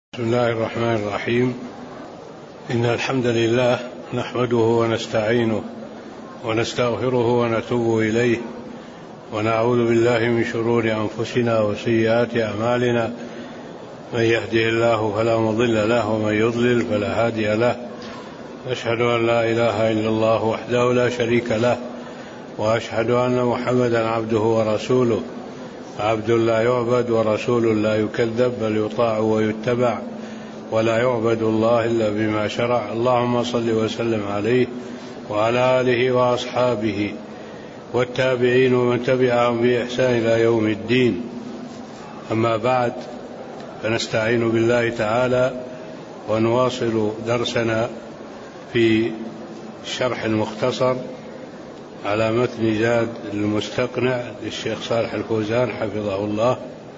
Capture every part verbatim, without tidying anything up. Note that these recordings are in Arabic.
بسم الله الرحمن الرحيم. إن الحمد لله نحمده ونستعينه ونستغفره ونتوب إليه ونعوذ بالله من شرور أنفسنا وسيئات أعمالنا. من يهده الله فلا مضل له ومن يضلل فلا هادي له. أشهد أن لا إله إلا الله وحده لا شريك له وأشهد أن محمدا عبده ورسوله. عبد لا يعبد ورسول لا يكذب بل يطاع ويتبع ولا يعبد الله إلا بما شرع. اللهم صل وسلم عليه وعلى آله وأصحابه والتابعين ومن تبعهم بإحسان إلى يوم الدين. أما بعد، فنستعين بالله تعالى ونواصل درسنا في شرح المختصر على متن زاد المستقنع للشيخ صالح الفوزان حفظه الله.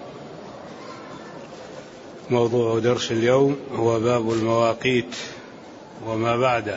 موضوع درس اليوم هو باب المواقيت وما بعده،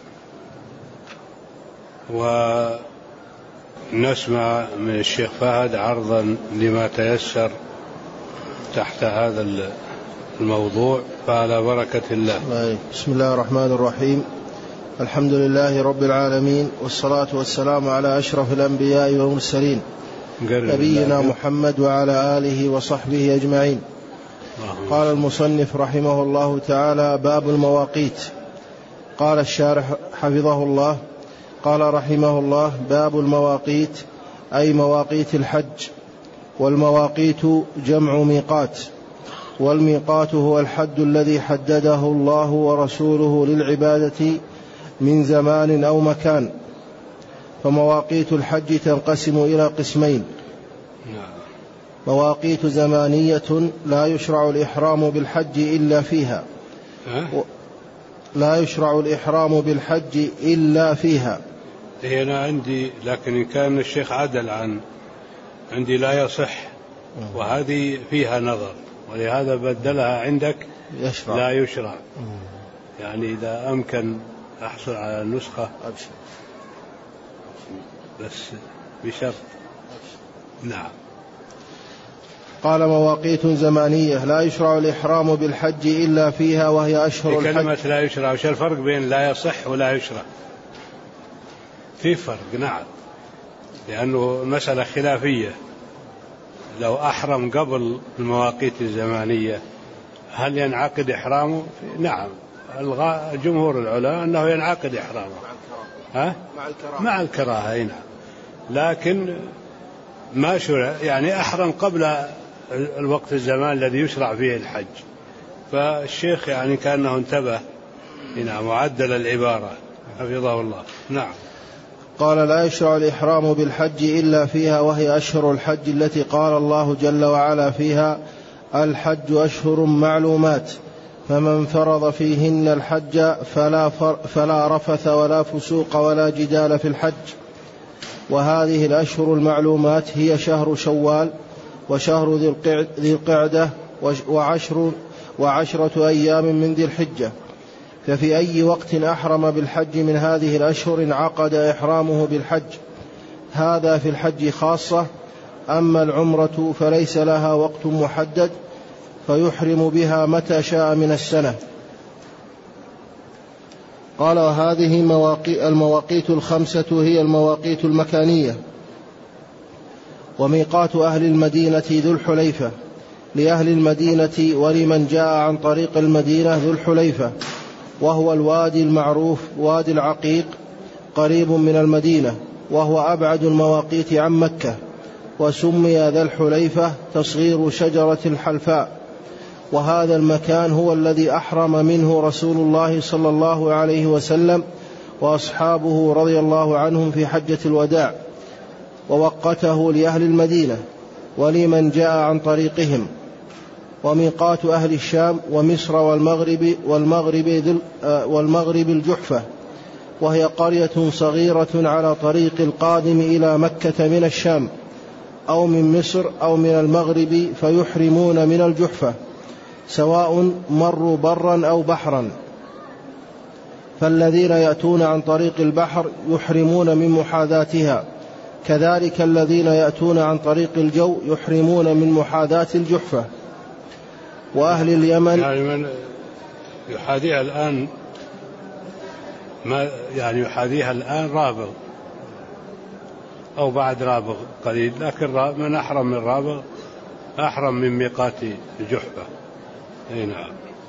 ونسمع من الشيخ فهد عرضا لما تيسر تحت هذا الموضوع، فعلى بركة الله. بسم الله الرحمن الرحيم. الحمد لله رب العالمين، والصلاة والسلام على أشرف الأنبياء والمرسلين نبينا محمد وعلى آله وصحبه أجمعين. قال المصنف رحمه الله تعالى: باب المواقيت. قال الشارح حفظه الله: قال رحمه الله: باب المواقيت أي مواقيت الحج. والمواقيت جمع ميقات، والميقات هو الحد الذي حدده الله ورسوله للعبادة من زمان أو مكان. فمواقيت الحج تنقسم إلى قسمين: مواقيت زمانية لا يشرع الإحرام بالحج إلا فيها لا يشرع الإحرام بالحج إلا فيها. هنا عندي، لكن كان الشيخ عدل عن عندي لا يصح، وهذه فيها نظر، ولهذا بدلها عندك يشرع. لا يشرع. يعني إذا أمكن أحصل على النسخة أبشر. بس بشرط. نعم. قال: مواقيت زمانية لا يشرع الإحرام بالحج إلا فيها، وهي أشهر الحج. كلمة لا يشرع، وش الفرق بين لا يصح ولا يشرع؟ في فرق، نعم، لأنه مسألة خلافية. لو أحرم قبل المواقيت الزمانية هل ينعقد إحرامه؟ نعم، جمهور العلماء أنه ينعقد إحرامه ها؟ مع الكراهة. مع الكراهة، نعم، لكن ما شرع، يعني أحرم قبل الوقت الزمان الذي يشرع فيه الحج. فالشيخ يعني كأنه انتبه، نعم، وعدل العبارة حفظه الله. نعم. قال: لا يشرع الإحرام بالحج إلا فيها، وهي أشهر الحج التي قال الله جل وعلا فيها: الحج أشهر معلومات، فمن فرض فيهن الحج فلا, فلا رفث ولا فسوق ولا جدال في الحج. وهذه الأشهر المعلومات هي شهر شوال وشهر ذي القعدة وعشر وعشرة أيام من ذي الحجة. ففي أي وقت أحرم بالحج من هذه الأشهر انعقد إحرامه بالحج. هذا في الحج خاصة. أما العمرة فليس لها وقت محدد، فيحرم بها متى شاء من السنة. قال: وهذه المواقيت الخمسة هي المواقيت المكانية. وميقات أهل المدينة ذو الحليفة لأهل المدينة ولمن جاء عن طريق المدينة ذو الحليفة، وهو الوادي المعروف وادي العقيق قريب من المدينة، وهو أبعد المواقيت عن مكة. وسمي ذا الحليفة تصغير شجرة الحلفاء. وهذا المكان هو الذي أحرم منه رسول الله صلى الله عليه وسلم وأصحابه رضي الله عنهم في حجة الوداع، ووقته لأهل المدينة ولمن جاء عن طريقهم. وميقات أهل الشام ومصر والمغرب والمغرب, والمغرب الجحفة، وهي قرية صغيرة على طريق القادم إلى مكة من الشام أو من مصر أو من المغرب، فيحرمون من الجحفة سواء مروا برا أو بحرا. فالذين يأتون عن طريق البحر يحرمون من محاذاتها، كذلك الذين يأتون عن طريق الجو يحرمون من محاذاة الجحفة. وأهل اليمن يعني من يحاذيها الآن ما يعني يحاذيها الآن رابغ أو بعد رابغ قليل، لكن من أحرم من رابغ أحرم من ميقات الجحفة. أي نعم.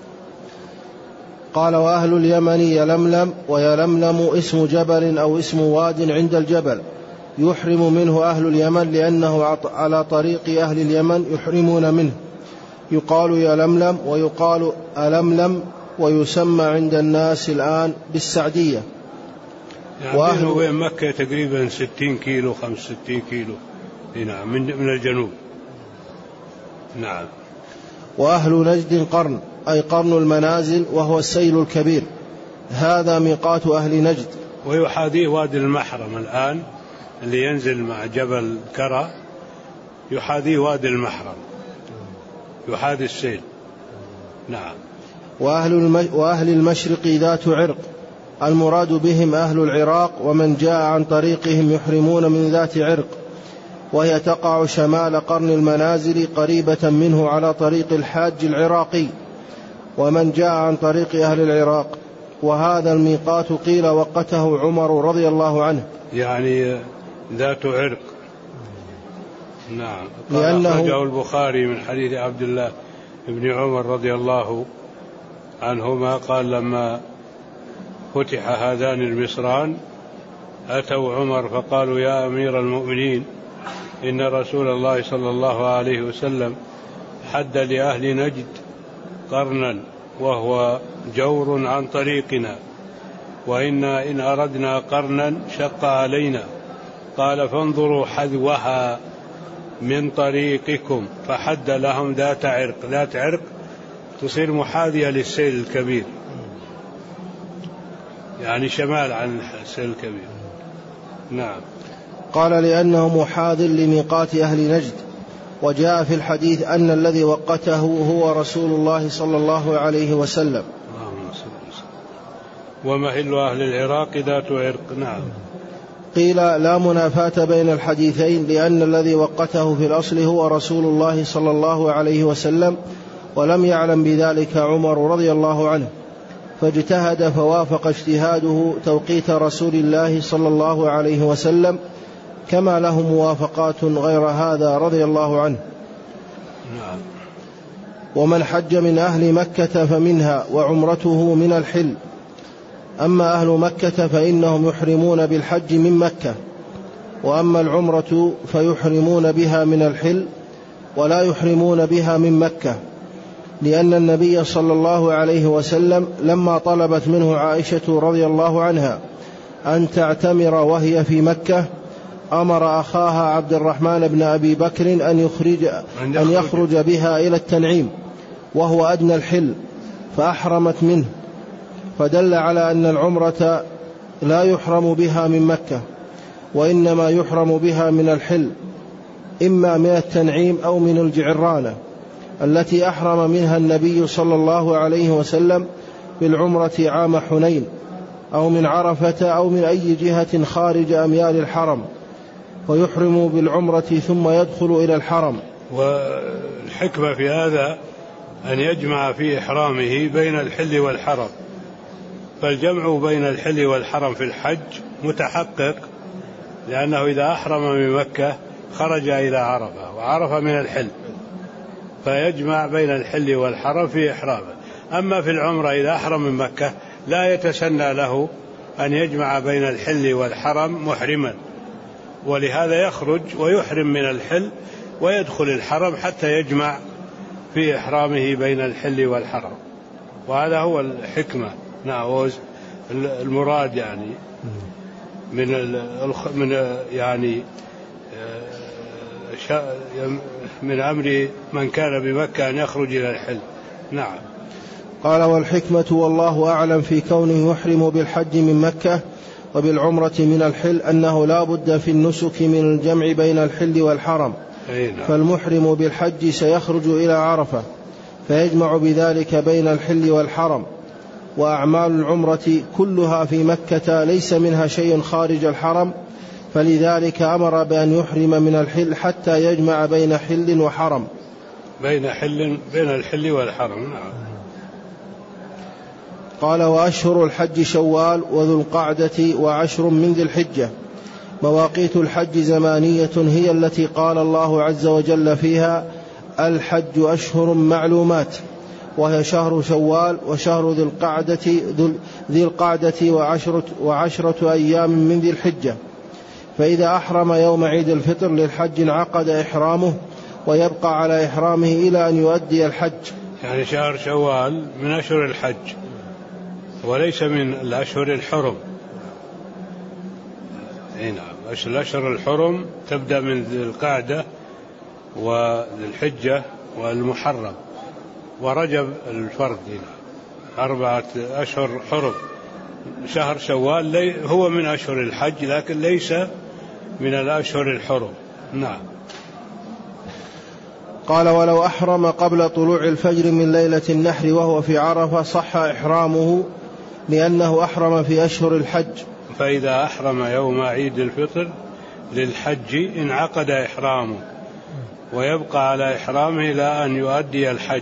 قال وأهل اليمن يلملم، ويلملم اسم جبل أو اسم واد عند الجبل، يحرم منه أهل اليمن لأنه على طريق أهل اليمن يحرمون منه. يقال يلملم ويقال ألملم، ويسمى عند الناس الآن بالسعدية. يعني بينه وبين مكة تقريبا ستين كيلو خمس ستين كيلو. نعم، من الجنوب. نعم. وأهل نجد قرن، أي قرن المنازل، وهو السيل الكبير، هذا ميقات أهل نجد. ويحاذيه وادي المحرم الآن اللي ينزل مع جبل كرى، يحاذيه وادي المحرم، يحاذي السيل. نعم. وأهل, الم... وأهل المشرق ذات عرق، المراد بهم أهل العراق، ومن جاء عن طريقهم يحرمون من ذات عرق، وهي تقع شمال قرن المنازل قريبة منه على طريق الحاج العراقي، ومن جاء عن طريق أهل العراق. وهذا الميقات قيل وقته عمر رضي الله عنه، يعني ذات عرق. نعم. لأنه أخرجه البخاري من حديث عبد الله بن عمر رضي الله عنهما قال لما فتح هذان المصران أتوا عمر فقالوا يا أمير المؤمنين إن رسول الله صلى الله عليه وسلم حد لأهل نجد قرنا وهو جور عن طريقنا، وإنا إن أردنا قرنا شق علينا. قال فانظروا حذوها من طريقكم، فحد لهم ذات عرق. ذات عرق تصير محاذية للسيل الكبير، يعني شمال عن السيل الكبير. نعم. قال لأنه محاذ لميقات أهل نجد. وجاء في الحديث أن الذي وقته هو رسول الله صلى الله عليه وسلم. ومحل أهل العراق ذات عرق. نعم. قيل لا منافاة بين الحديثين، لأن الذي وقته في الأصل هو رسول الله صلى الله عليه وسلم، ولم يعلم بذلك عمر رضي الله عنه، فاجتهد فوافق اجتهاده توقيت رسول الله صلى الله عليه وسلم، كما له موافقات غير هذا رضي الله عنه. نعم. ومن حج من أهل مكة فمنها، وعمرته من الحل. أما أهل مكة فإنهم يحرمون بالحج من مكة، وأما العمرة فيحرمون بها من الحل، ولا يحرمون بها من مكة، لأن النبي صلى الله عليه وسلم لما طلبت منه عائشة رضي الله عنها أن تعتمر وهي في مكة أمر أخاها عبد الرحمن بن أبي بكر أن يخرج, أن يخرج بها إلى التنعيم، وهو أدنى الحل، فأحرمت منه، فدل على أن العمرة لا يحرم بها من مكة، وإنما يحرم بها من الحل، إما من التنعيم أو من الجعرانة التي أحرم منها النبي صلى الله عليه وسلم بالعمرة عام حنين، أو من عرفة، أو من أي جهة خارج أميال الحرم، ويحرم بالعمرة ثم يدخل إلى الحرم. والحكمة في هذا أن يجمع في إحرامه بين الحل والحرم، فالجمع بين الحل والحرم في الحج متحقق، لأنه إذا أحرم من مكة خرج إلى عرفة، وعرفة من الحل، فيجمع بين الحل والحرم في إحرامه. أما في العمرة إذا أحرم من مكة لا يتسنى له أن يجمع بين الحل والحرم محرما، ولهذا يخرج ويحرم من الحل ويدخل الحرم حتى يجمع في إحرامه بين الحل والحرم، وهذا هو الحكمة. نعم. المراد يعني من من يعني من أمر من كان بمكة أن يخرج إلى الحل. نعم. قال والحكمة والله أعلم في كونه يحرم بالحج من مكة وبالعمرة من الحل أنه لا بد في النسك من الجمع بين الحل والحرم، فالمحرم بالحج سيخرج إلى عرفة فيجمع بذلك بين الحل والحرم، وأعمال العمرة كلها في مكة ليس منها شيء خارج الحرم، فلذلك أمر بأن يحرم من الحل حتى يجمع بين حل وحرم. بين حل بين الحل والحرم. نعم. قال: وأشهر الحج شوال وذو القعدة وعشر من ذي الحجة. مواقيت الحج زمانية هي التي قال الله عز وجل فيها: الحج أشهر معلومات، وهي شهر شوال وشهر ذي القعدة, ذي القعدة وعشرة, وعشرة أيام من ذي الحجة. فإذا أحرم يوم عيد الفطر للحج انعقد إحرامه ويبقى على إحرامه إلى أن يؤدي الحج. يعني شهر شوال من أشهر الحج وليس من الأشهر الحرم. نعم. الأشهر الحرم تبدأ من ذي القعدة وذي الحجة والمحرم ورجب الفرد. أربعة أشهر حرم. شهر شوال هو من أشهر الحج لكن ليس من الأشهر الحرم. نعم. قال: ولو أحرم قبل طلوع الفجر من ليلة النحر وهو في عرفة صح إحرامه لأنه أحرم في أشهر الحج. فإذا أحرم يوم عيد الفطر للحج انعقد إحرامه ويبقى على إحرامه إلى أن يؤدي الحج.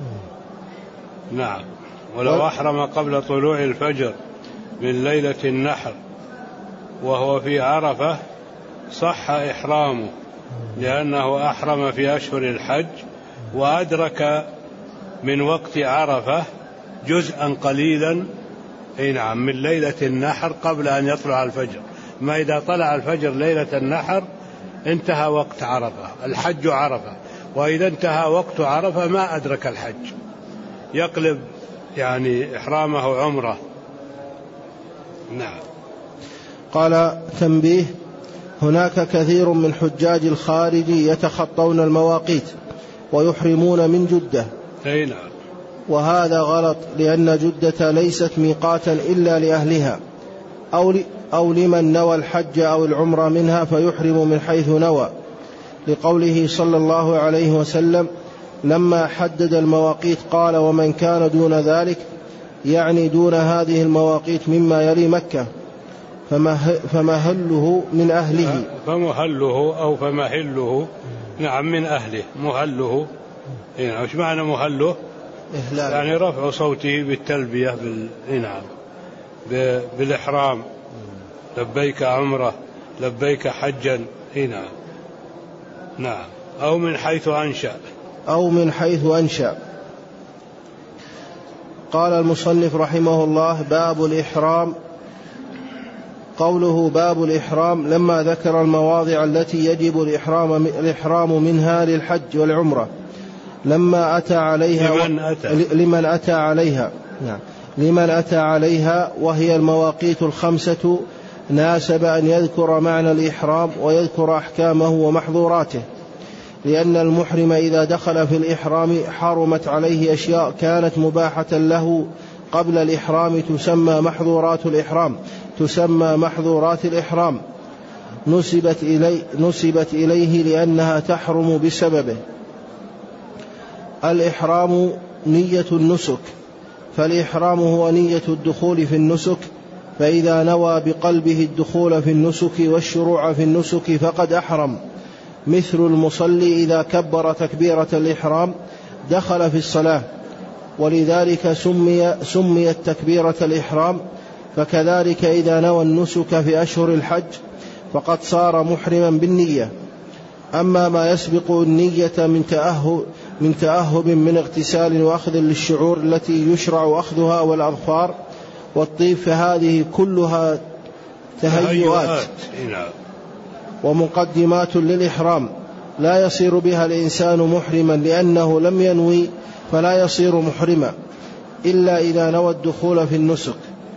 نعم. ولو أحرم قبل طلوع الفجر من ليلة النحر وهو في عرفة صح إحرامه لأنه أحرم في أشهر الحج وأدرك من وقت عرفة جزءا قليلا نعم من ليلة النحر قبل أن يطلع الفجر. ما إذا طلع الفجر ليلة النحر انتهى وقت عرفة، الحج عرفة، وإذا انتهى وقت عرفة ما أدرك الحج يقلب يعني إحرامه عمره. نعم. قال: تنبيه: هناك كثير من حجاج الخارج يتخطون المواقيت ويحرمون من جدة. أي نعم. وهذا غلط، لأن جدة ليست ميقاتا إلا لأهلها أو, أو لمن نوى الحج أو العمرة منها فيحرم من حيث نوى، لقوله صلى الله عليه وسلم لما حدد المواقيت قال: ومن كان دون ذلك، يعني دون هذه المواقيت مما يلي مكة فمهله من أهله. فمهله أو فمهله نعم من أهله. مهله يعني ايش معنى مهله؟ إهلال. يعني رفع صوته بالتلبية بال... نعم ب... بالإحرام. لبيك عمرة، لبيك حجا. نعم. نعم. أو من حيث أنشأ أو من حيث أنشأ. قال المصنف رحمه الله: باب الإحرام. قوله باب الإحرام لما ذكر المواضع التي يجب الإحرام, الإحرام منها للحج والعمرة لما أتى عليها لمن أتى, لمن أتى عليها نعم لمن أتى عليها وهي المواقيت الخمسة، ناسب أن يذكر معنى الإحرام ويذكر أحكامه ومحظوراته، لأن المحرم إذا دخل في الإحرام حرمت عليه أشياء كانت مباحة له قبل الإحرام تسمى محظورات الإحرام تسمى محظورات الإحرام نسبت إليه, نسبت إليه لأنها تحرم بسببه. الإحرام نية النسك، فالإحرام هو نية الدخول في النسك، فإذا نوى بقلبه الدخول في النسك والشروع في النسك فقد أحرم، مثل المصلي إذا كبر تكبيرة الإحرام دخل في الصلاة، ولذلك سمي سميت تكبيرة الإحرام. فكذلك إذا نوى النسك في أشهر الحج فقد صار محرما بالنية. أما ما يسبق النية من تأهب من تأهب من اغتسال وأخذ للشعور التي يشرع أخذها والأظفار والطيب فهذه كلها تهيؤات ومقدمات للإحرام لا يصير بها الإنسان محرما، لأنه لم ينوي فلا يصير محرما إلا إذا نوى الدخول في النسك.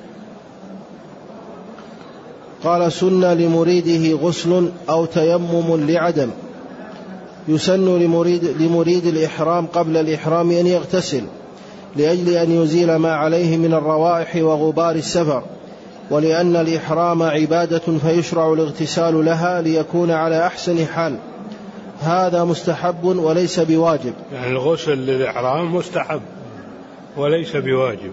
قال: سن لمريده غسل أو تيمم لعدم. يسن لمريد, لمريد الإحرام قبل الإحرام أن يغتسل لأجل أن يزيل ما عليه من الروائح وغبار السفر، ولأن الإحرام عبادة فيشرع الاغتسال لها ليكون على أحسن حال. هذا مستحب وليس بواجب. يعني الغسل للإحرام مستحب وليس بواجب.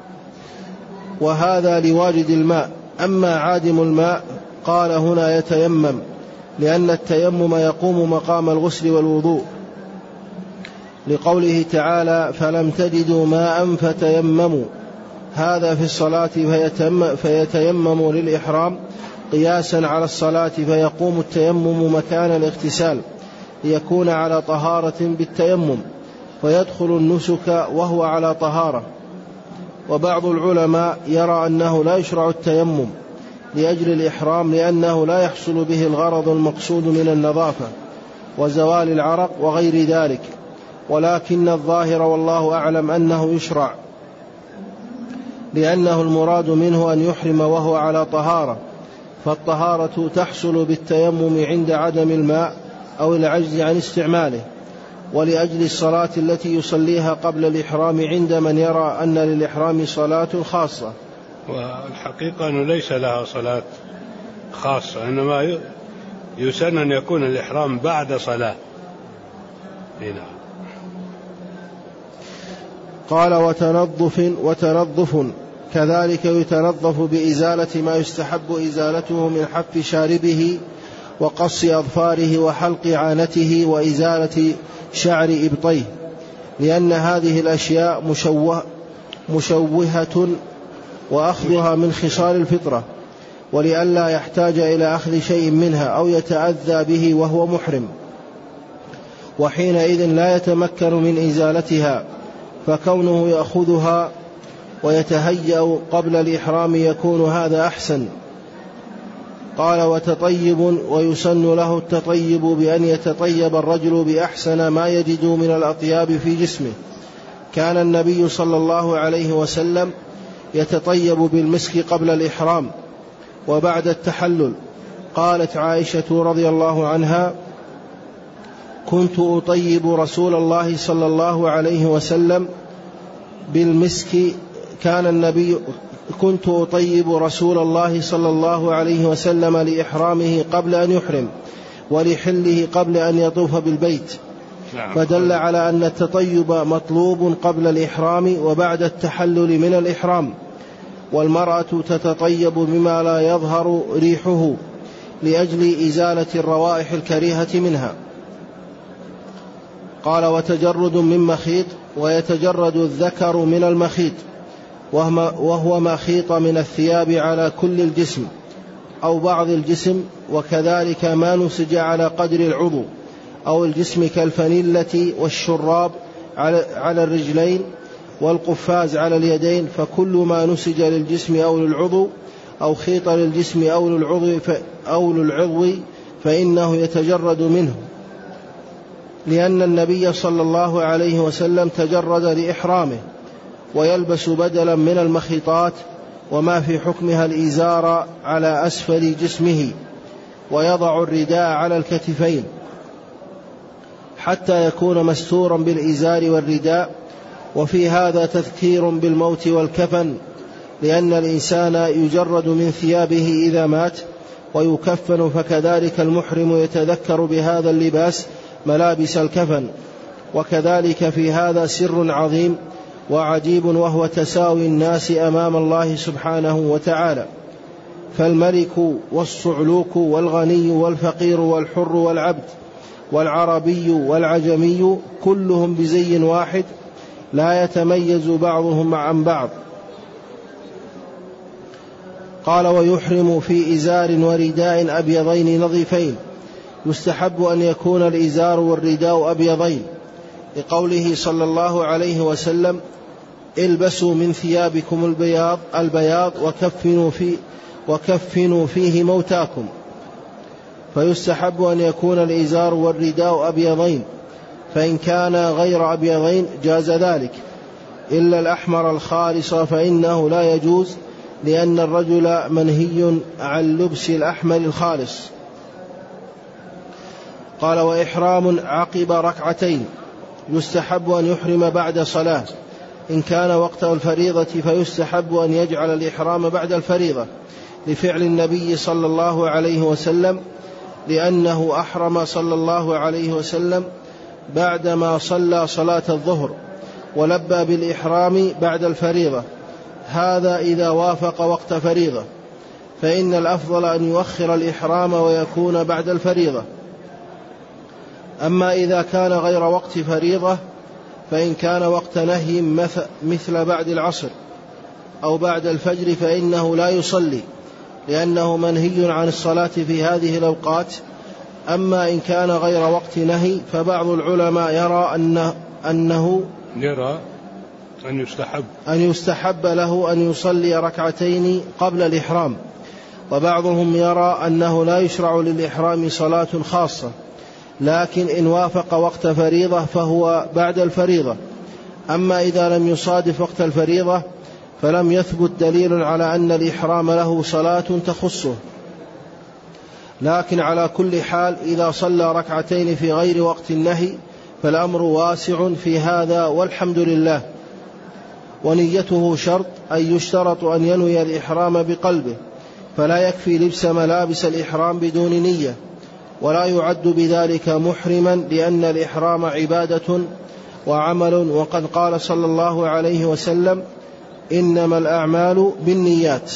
وهذا لواجد الماء. أما عادم الماء قال هنا يتيمم، لأن التيمم يقوم مقام الغسل والوضوء. لقوله تعالى فلم تجدوا ماء فتيمموا، هذا في الصلاة فيتيمم, فيتيمم للإحرام قياسا على الصلاة، فيقوم التيمم مكان الاغتسال ليكون على طهارة بالتيمم، فيدخل النسك وهو على طهارة. وبعض العلماء يرى أنه لا يشرع التيمم لأجل الإحرام لأنه لا يحصل به الغرض المقصود من النظافة وزوال العرق وغير ذلك، ولكن الظاهر والله أعلم أنه يشرع لأنه المراد منه أن يحرم وهو على طهارة، فالطهارة تحصل بالتيمم عند عدم الماء أو العجز عن استعماله. ولأجل الصلاة التي يصليها قبل الإحرام عند من يرى أن للإحرام صلاة خاصة. والحقيقة أنه ليس لها صلاة خاصة، إنما يسن أن يكون الإحرام بعد صلاة. هنا قال وتنظف وتنظف كذلك يتنظف بإزالة ما يستحب إزالته من حف شاربه وقص أظفاره وحلق عانته وإزالة شعر إبطيه، لأن هذه الأشياء مشوه مشوهة وأخذها من خصال الفطرة، ولئلا يحتاج إلى أخذ شيء منها أو يتأذى به وهو محرم، وحينئذ لا يتمكن من إزالتها، فكونه يأخذها ويتهيأ قبل الإحرام يكون هذا أحسن. قال وتطيب ويسن له التطيب بأن يتطيب الرجل بأحسن ما يجد من الأطياب في جسمه. كان النبي صلى الله عليه وسلم يتطيب بالمسك قبل الإحرام وبعد التحلل. قالت عائشة رضي الله عنها كنت أطيب رسول الله صلى الله عليه وسلم بالمسك كان النبي كنت أطيب رسول الله صلى الله عليه وسلم لإحرامه قبل أن يحرم ولحله قبل أن يطوف بالبيت، فدل على أن التطيب مطلوب قبل الإحرام وبعد التحلل من الإحرام. والمرأة تتطيب بما لا يظهر ريحه لأجل إزالة الروائح الكريهة منها. قال وتجرد من مخيط ويتجرد الذكر من المخيط وهو ما خيط من الثياب على كل الجسم أو بعض الجسم، وكذلك ما نسج على قدر العضو أو الجسم كالفانيلة والشراب على الرجلين والقفاز على اليدين، فكل ما نسج للجسم أو للعضو أو خيط للجسم أو للعضو, أو للعضو فإنه يتجرد منه، لأن النبي صلى الله عليه وسلم تجرد لإحرامه، ويلبس بدلا من المخيطات وما في حكمها الإزار على أسفل جسمه، ويضع الرداء على الكتفين حتى يكون مستورا بالإزار والرداء. وفي هذا تذكير بالموت والكفن، لأن الإنسان يجرد من ثيابه إذا مات ويكفن، فكذلك المحرم يتذكر بهذا اللباس ملابس الكفن. وكذلك في هذا سر عظيم وعجيب، وهو تساوي الناس أمام الله سبحانه وتعالى، فالملك والصعلوك والغني والفقير والحر والعبد والعربي والعجمي كلهم بزي واحد لا يتميز بعضهم عن بعض. قال ويحرم في إزار ورداء أبيضين نظيفين، يستحب أن يكون الإزار والرداء أبيضين، لقوله صلى الله عليه وسلم البسوا من ثيابكم البياض, البياض وكفنوا, في وكفنوا فيه موتاكم، فيستحب أن يكون الإزار والرداء أبيضين، فإن كان غير أبيضين جاز ذلك، إلا الأحمر الخالص فإنه لا يجوز، لأن الرجل منهي عن لبس الأحمر الخالص. قال وإحرام عقب ركعتين، يستحب أن يحرم بعد صلاة، إن كان وقت الفريضة فيستحب أن يجعل الإحرام بعد الفريضة، لفعل النبي صلى الله عليه وسلم، لأنه أحرم صلى الله عليه وسلم بعدما صلى صلاة الظهر ولبى بالإحرام بعد الفريضة، هذا إذا وافق وقت فريضة، فإن الأفضل أن يؤخر الإحرام ويكون بعد الفريضة. أما إذا كان غير وقت فريضة فإن كان وقت نهي مثل بعد العصر أو بعد الفجر فإنه لا يصلي، لأنه منهي عن الصلاة في هذه الأوقات. أما إن كان غير وقت نهي فبعض العلماء يرى أنه, أنه يرى أن يستحب أن يستحب له أن يصلي ركعتين قبل الإحرام، وبعضهم يرى أنه لا يشرع للإحرام صلاة خاصة، لكن إن وافق وقت فريضة فهو بعد الفريضة. أما إذا لم يصادف وقت الفريضة فلم يثبت دليل على أن الإحرام له صلاة تخصه. لكن على كل حال إذا صلى ركعتين في غير وقت النهي فالأمر واسع في هذا والحمد لله. ونيته شرط، أي يشترط أن ينوي الإحرام بقلبه، فلا يكفي لبس ملابس الإحرام بدون نية، ولا يعد بذلك محرما، لأن الإحرام عبادة وعمل، وقد قال صلى الله عليه وسلم: إنما الأعمال بالنيات.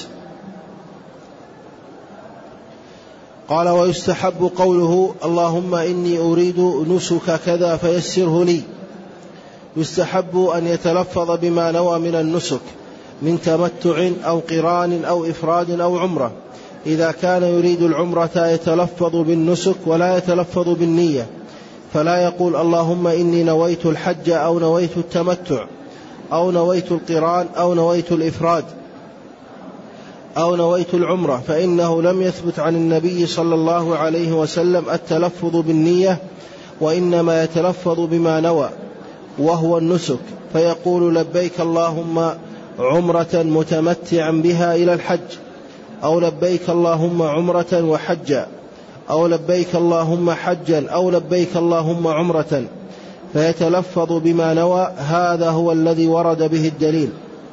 قال: ويستحب قوله: اللهم إني أريد نسك كذا فيسره لي. يستحب أن يتلفظ بما نوى من النسك من تمتع أو قران أو إفراد أو عمرة. إذا كان يريد العمرة يتلفظ بالنسك ولا يتلفظ بالنية، فلا يقول: اللهم إني نويت الحج أو نويت التمتع أو نويت القران أو نويت الإفراد أو نويت العمرة، فإنه لم يثبت عن النبي صلى الله عليه وسلم التلفظ بالنية، وإنما يتلفظ بما نوى وهو النسك، فيقول: لبيك اللهم عمرة متمتعا بها إلى الحج، أو لبيك اللهم عمرة وحجا، أو لبيك اللهم حجا، أو لبيك اللهم عمرة، فيتلفظ بما نوى. هذا هو الذي ورد به الدليل.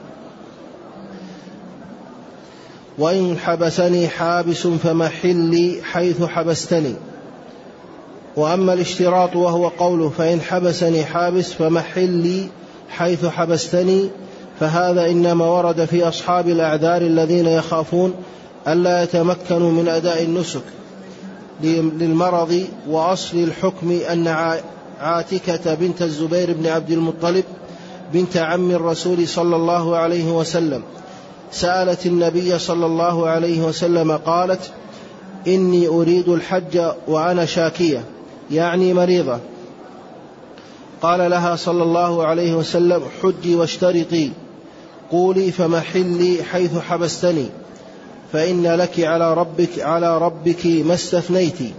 وإن حبسني حابس فمحلي حيث حبستني. وأما الاشتراط وهو قوله: فإن حبسني حابس فمحلي حيث حبستني، فهذا إنما ورد في أصحاب الأعذار الذين يخافون ألا يتمكنوا من أداء النسك للمرض. وأصل الحكم أن عاتكة بنت الزبير بن عبد المطلب بنت عم الرسول صلى الله عليه وسلم سألت النبي صلى الله عليه وسلم قالت: إني أريد الحج وأنا شاكية، يعني مريضة. قال لها صلى الله عليه وسلم: حجي واشترطي، قولي فمحلي حيث حبستني، فإن لك على ربك على ربك ما استثنيتي.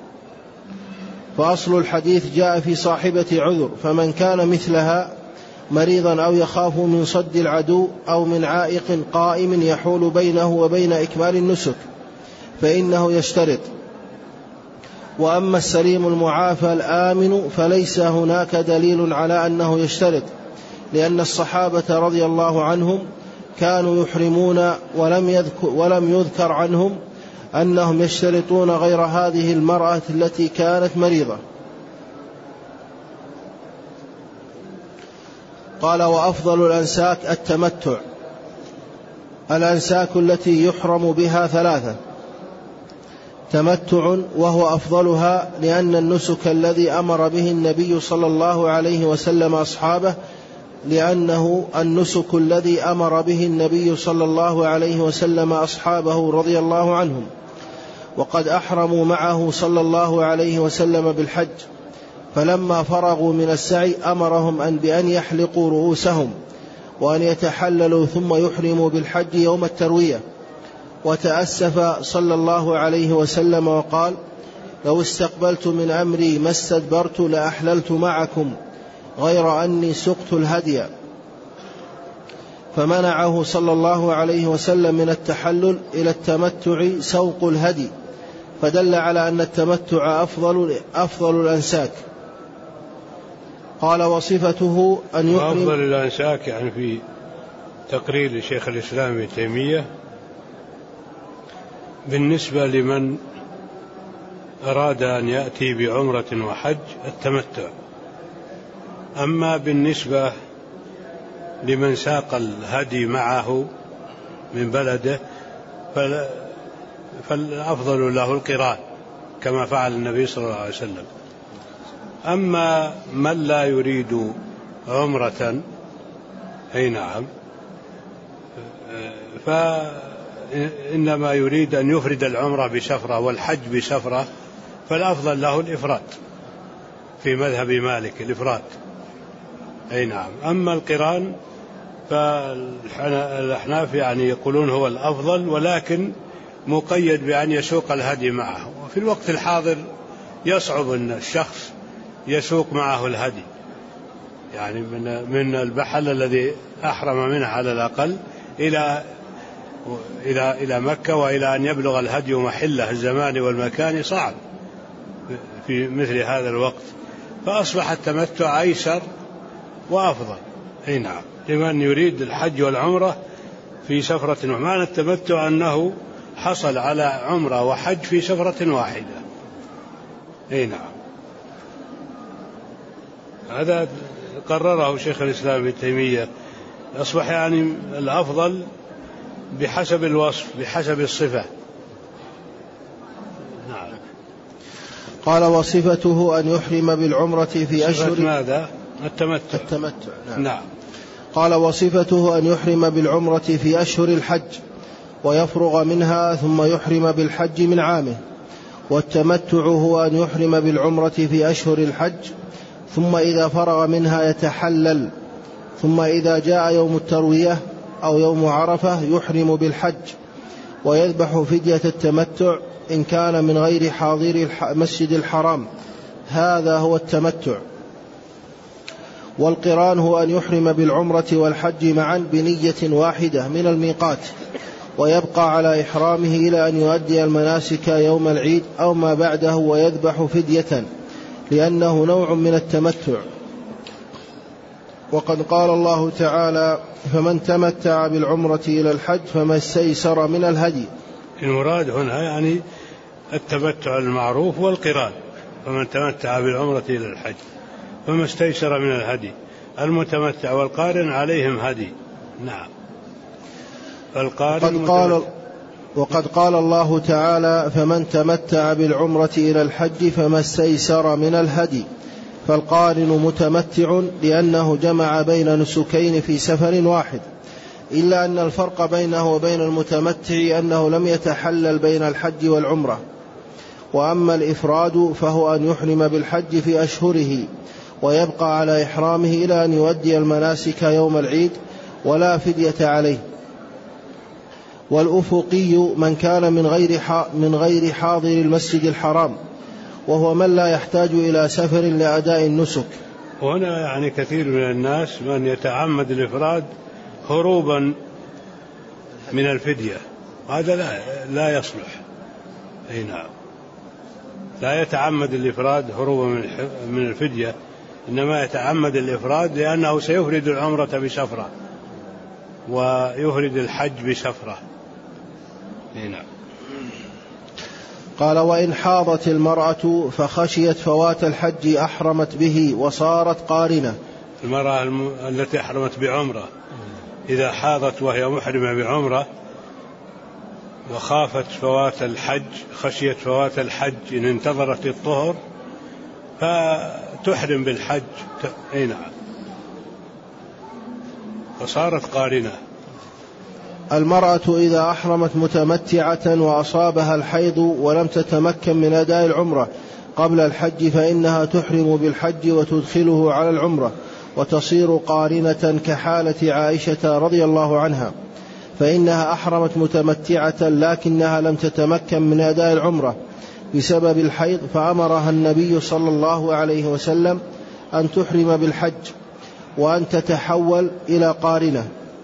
فأصل الحديث جاء في صاحبة عذر، فمن كان مثلها مريضا أو يخاف من صد العدو أو من عائق قائم يحول بينه وبين إكمال النسك فإنه يشترط. وأما السليم المعافى الآمن فليس هناك دليل على أنه يشترط، لأن الصحابة رضي الله عنهم كانوا يحرمون ولم يذكر, ولم يذكر عنهم أنهم يشترطون غير هذه المرأة التي كانت مريضة. قال: وأفضل الأنساك التمتع. الأنساك التي يحرم بها ثلاثة: تمتع وهو أفضلها، لأن النسك الذي أمر به النبي صلى الله عليه وسلم أصحابه لأنه النسك الذي أمر به النبي صلى الله عليه وسلم أصحابه رضي الله عنهم، وقد أحرموا معه صلى الله عليه وسلم بالحج، فلما فرغوا من السعي أمرهم أن بأن يحلقوا رؤوسهم وأن يتحللوا ثم يحرموا بالحج يوم التروية. وتأسف صلى الله عليه وسلم وقال: لو استقبلت من أمري ما استدبرت لأحللت معكم، غير أني سقت الهدي. فمنعه صلى الله عليه وسلم من التحلل إلى التمتع سوق الهدي، فدل على أن التمتع أفضل, أفضل الأنساك. قال: وصفته أن يحرم. أفضل الأنساك يعني في تقرير شيخ الإسلام ابن تيمية بالنسبة لمن أراد أن يأتي بعمرة وحج التمتع. أما بالنسبة لمن ساق الهدي معه من بلده فالأفضل له القران كما فعل النبي صلى الله عليه وسلم. أما من لا يريد عمرة أي نعم، فإنما يريد أن يفرد العمرة بشفرة والحج بشفرة، فالأفضل له الإفراد في مذهب مالك، الإفراد أي نعم. أما القران فالأحناف يعني يقولون هو الأفضل، ولكن مقيد بأن يسوق الهدي معه، وفي الوقت الحاضر يصعب أن الشخص يسوق معه الهدي، يعني من من البحل الذي أحرم منه على الأقل إلى إلى إلى مكة، وإلى أن يبلغ الهدي محله الزمان والمكان صعب في مثل هذا الوقت، فأصبح التمتع أيسر وأفضل أي نعم لمن يريد الحج والعمرة في سفرة. معنى التمتع أنه حصل على عمرة وحج في سفرة واحدة أي نعم. هذا قرره شيخ الإسلام ابن تيمية، أصبح يعني الأفضل بحسب الوصف بحسب الصفة. نعم. قال وصفته أن يحرم بالعمرة في أشهر ماذا؟ التمتع. التمتع نعم. نعم. قال وصفته أن يحرم بالعمرة في أشهر الحج ويفرغ منها ثم يحرم بالحج من عامه، والتمتع هو أن يحرم بالعمرة في أشهر الحج ثم إذا فرغ منها يتحلل، ثم إذا جاء يوم التروية أو يوم عرفة يحرم بالحج ويذبح فدية التمتع إن كان من غير حاضر المسجد الحرام، هذا هو التمتع. والقران هو أن يحرم بالعمرة والحج معا بنية واحدة من الميقات، ويبقى على إحرامه إلى أن يؤدي المناسك يوم العيد أو ما بعده ويذبح فدية، لأنه نوع من التمتع. وقد قال الله تعالى فمن تمتع بالعمرة إلى الحج فما استيسر من الهدي. المراد هنا يعني التمتع المعروف والقران، فمن تمتع بالعمرة إلى الحج فما استيسر من الهدي. المتمتع والقارن عليهم هدي. نعم. القارن قال وقد قال الله تعالى فمن تمتع بالعمرة إلى الحج فما استيسر من الهدي، فالقارن متمتع لأنه جمع بين نسكين في سفر واحد، إلا أن الفرق بينه وبين المتمتع أنه لم يتحلل بين الحج والعمرة. وأما الإفراد فهو أن يحرم بالحج في أشهره ويبقى على إحرامه إلى أن يؤدي المناسك يوم العيد ولا فدية عليه. والأفقي من كان من غير من غير حاضر المسجد الحرام، وهو من لا يحتاج إلى سفر لأداء النسك. وهنا يعني كثير من الناس من يتعمد الإفراد هروبا من الفدية، هذا لا لا يصلح. أي نعم. لا يتعمد الإفراد هروبا من الفدية، إنما يتعمد الإفراد لأنه سيفرد العمرة بسفرة ويفرد الحج بسفرة. نعم. قال وإن حاضت المرأة فخشيت فوات الحج أحرمت به وصارت قارنة. المرأة الم... التي أحرمت بعمرة إذا حاضت وهي محرمة بعمرة وخافت فوات الحج، خشيت فوات الحج إن انتظرت الطهر فتحرم بالحج. أي نعم. وصارت قارنة. المرأة إذا أحرمت متمتعة وأصابها الحيض ولم تتمكن من أداء العمرة قبل الحج فإنها تحرم بالحج وتدخله على العمرة وتصير قارنة كحالة عائشة رضي الله عنها، فإنها أحرمت متمتعة لكنها لم تتمكن من أداء العمرة بسبب الحيض، فأمرها النبي صلى الله عليه وسلم أن تحرم بالحج وأن تتحول إلى قارنة.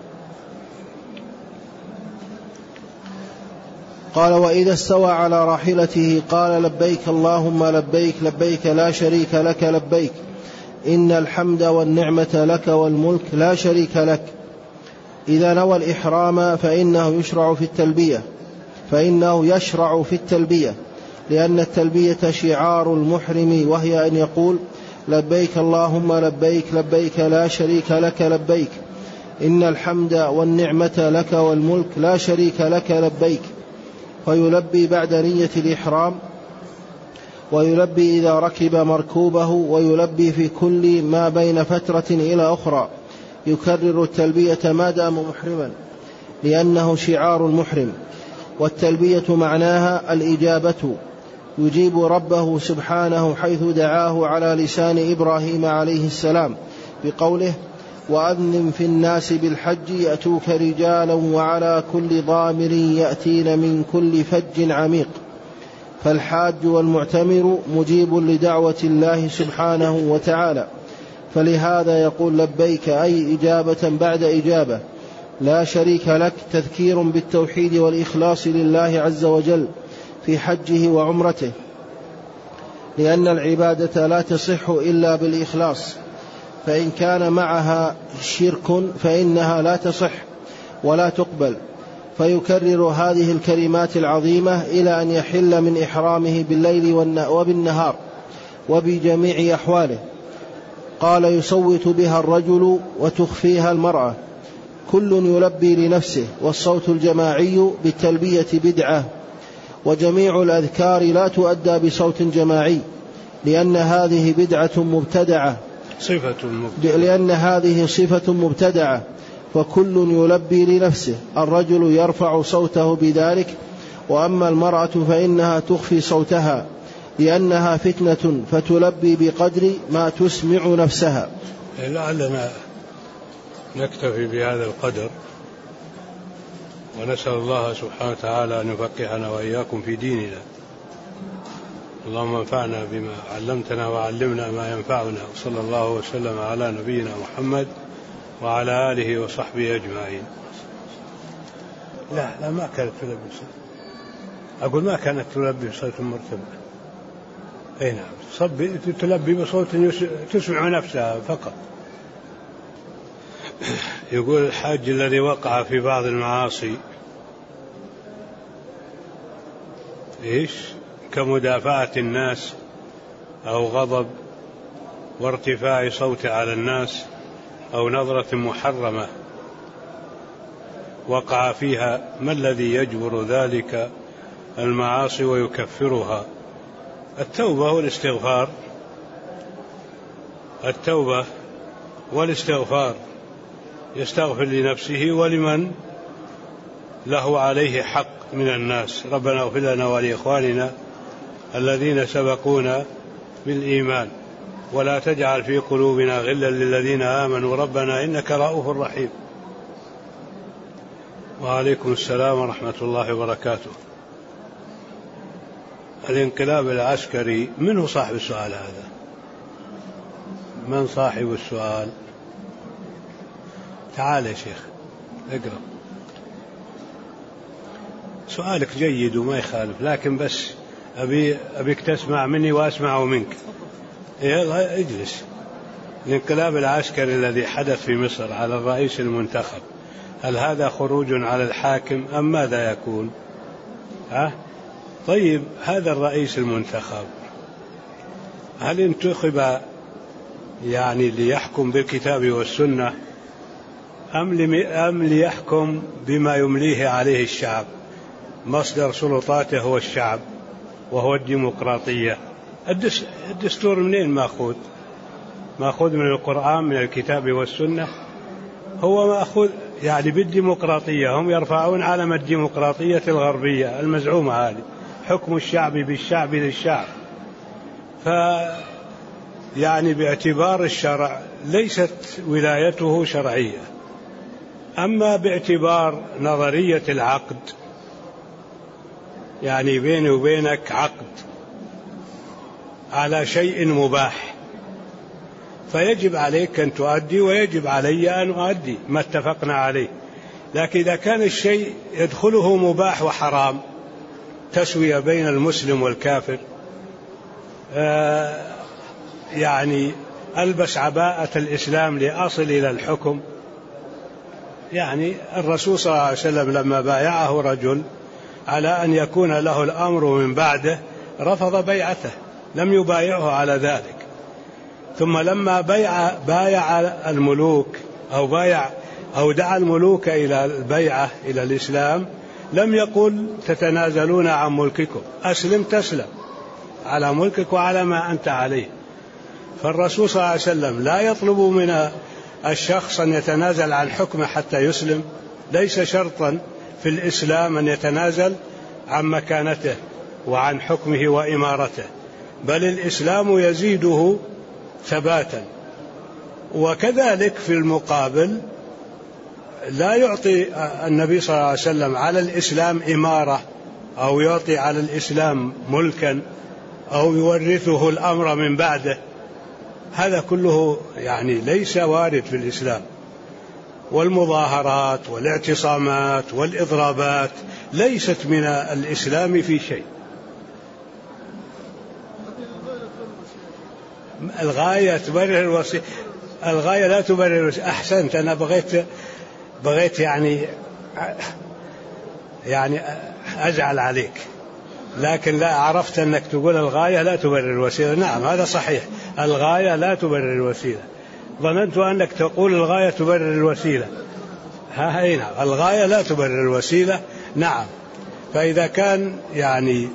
قال وإذا استوى على راحلته قال لبيك اللهم لبيك لبيك لا شريك لك لبيك إن الحمد والنعمة لك والملك لا شريك لك. إذا نوى الإحرام فإنه يشرع في التلبية فإنه يشرع في التلبية لأن التلبية شعار المحرم، وهي أن يقول لبيك اللهم لبيك لبيك لا شريك لك لبيك إن الحمد والنعمة لك والملك لا شريك لك لبيك، فيلبي بعد نية الإحرام ويلبي إذا ركب مركوبه، ويلبي في كل ما بين فترة إلى أخرى، يكرر التلبية ما دام محرما لأنه شعار المحرم. والتلبية معناها الإجابة، يجيب ربه سبحانه حيث دعاه على لسان إبراهيم عليه السلام بقوله: وأذن في الناس بالحج يأتوك رجالا وعلى كل ضامر يأتين من كل فج عميق. فالحاج والمعتمر مجيب لدعوة الله سبحانه وتعالى، فلهذا يقول لبيك، أي إجابة بعد إجابة، لا شريك لك، تذكير بالتوحيد والإخلاص لله عز وجل في حجه وعمرته، لأن العبادة لا تصح إلا بالإخلاص، فإن كان معها شرك فإنها لا تصح ولا تقبل. فيكرر هذه الكلمات العظيمة إلى أن يحل من إحرامه بالليل وبالنهار وبجميع أحواله. قال: يصوت بها الرجل وتخفيها المرأة، كل يلبي لنفسه. والصوت الجماعي بالتلبية بدعة، وجميع الأذكار لا تؤدى بصوت جماعي، لأن هذه بدعة مبتدعة صفة مبتدعة لأن هذه صفة مبتدعة فكل يلبي لنفسه. الرجل يرفع صوته بذلك، وأما المرأة فإنها تخفي صوتها لأنها فتنة، فتلبي بقدر ما تسمع نفسها. لعلنا نكتفي بهذا القدر، ونسأل الله سبحانه وتعالى أن يفقهنا وإياكم في ديننا. اللهم انفعنا بما علمتنا وعلمنا ما ينفعنا، وصلى الله وسلم على نبينا محمد وعلى آله وصحبه أجمعين. لا لا ما كانت تلبي صوت، أقول ما كانت تلبي صوت مرتفع. أي نعم، صبي تلبي بصوت تسمع نفسها فقط. يقول: الحاج الذي وقع في بعض المعاصي إيش كمدافعة الناس أو غضب وارتفاع صوت على الناس أو نظرة محرمة وقع فيها، ما الذي يجبر ذلك المعاصي ويكفرها؟ التوبة والاستغفار، التوبة والاستغفار، يستغفر لنفسه ولمن له عليه حق من الناس. ربنا اغفر لنا ولإخواننا الذين سبقونا بالإيمان، ولا تجعل في قلوبنا غلا للذين آمنوا ربنا إنك رؤوف رحيم. وعليكم السلام ورحمة الله وبركاته. الانقلاب العسكري، من هو صاحب السؤال هذا؟ من صاحب السؤال؟ تعال يا شيخ اقرأ. سؤالك جيد وما يخالف، لكن بس أبي أبيك تسمع مني وأسمعه منك. يلا اجلس. الانقلاب العسكري الذي حدث في مصر على الرئيس المنتخب، هل هذا خروج على الحاكم أم ماذا يكون؟ ها؟ طيب، هذا الرئيس المنتخب هل انتخب يعني ليحكم بالكتاب والسنة أم ليحكم بما يمليه عليه الشعب؟ مصدر سلطاته هو الشعب وهو الديمقراطية. الدستور منين مأخوذ؟ مأخوذ من القرآن، من الكتاب والسنة. هو مأخوذ يعني بالديمقراطية. هم يرفعون علم الديمقراطية الغربية المزعومة هذه، حكم الشعب بالشعب للشعب. ف يعني باعتبار الشرع ليست ولايته شرعية. أما باعتبار نظرية العقد، يعني بيني وبينك عقد على شيء مباح، فيجب عليك أن تؤدي ويجب علي أن أؤدي ما اتفقنا عليه. لكن إذا كان الشيء يدخله مباح وحرام، تسوية بين المسلم والكافر، آه يعني ألبس عباءة الإسلام لأصل إلى الحكم. يعني الرسول صلى الله عليه وسلم لما بايعه رجل على أن يكون له الأمر من بعده رفض بيعته، لم يبايعه على ذلك. ثم لما بايع بايع الملوك أو بايع أو دعا الملوك إلى البيعة إلى الإسلام، لم يقل تتنازلون عن ملككم، أسلم تسلم. على ملكك وعلى ما أنت عليه. فالرسول صلى الله عليه وسلم لا يطلب من الشخص أن يتنازل عن حكمه حتى يسلم، ليس شرطا في الإسلام أن يتنازل عن مكانته وعن حكمه وإمارته، بل الإسلام يزيده ثباتا. وكذلك في المقابل لا يعطي النبي صلى الله عليه وسلم على الإسلام إمارة أو يعطي على الإسلام ملكا أو يورثه الأمر من بعده، هذا كله يعني ليس وارد في الإسلام. والمظاهرات والاعتصامات والإضرابات ليست من الإسلام في شيء. الغاية تبرر الوسيلة، الغاية لا تبرر الوسيلة. أحسنت، أنا بغيت بغيت يعني يعني أزعل عليك، لكن لا عرفت أنك تقول الغاية لا تبرر الوسيلة. نعم هذا صحيح، الغاية لا تبرر الوسيلة. ظننت أنك تقول الغاية تبرر الوسيلة. ها هي نعم، الغاية لا تبرر الوسيلة. نعم، فإذا كان يعني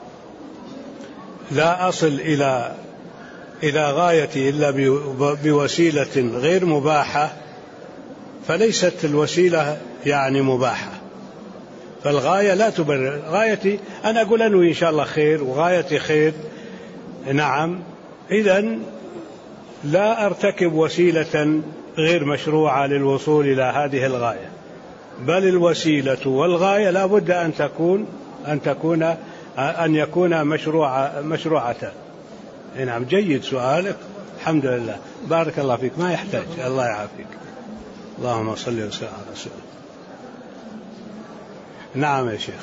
لا أصل إلى إلى غايتي إلا بوسيلة غير مباحة فليست الوسيلة يعني مباحة. فالغاية لا تبرر. غايتي أنا أقول أنه إن شاء الله خير وغايتي خير، نعم، إذن لا أرتكب وسيلة غير مشروعة للوصول إلى هذه الغاية، بل الوسيلة والغاية لا بد أن تكون أن تكون أن يكون مشروعة مشروعة. نعم جيد سؤالك، الحمد لله، بارك الله فيك، ما يحتاج، الله يعافيك. اللهم صل وسلم على رسول الله. نعم يا شيخ.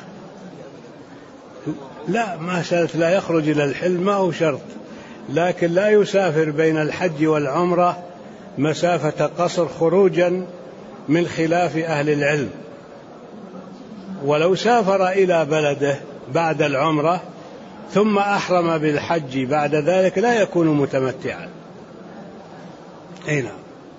لا، مسألة لا يخرج إلى الحل ما هو شرط، لكن لا يسافر بين الحج والعمرة مسافة قصر خروجا من خلاف أهل العلم. ولو سافر إلى بلده بعد العمرة ثم أحرم بالحج بعد ذلك لا يكون متمتعا. هنا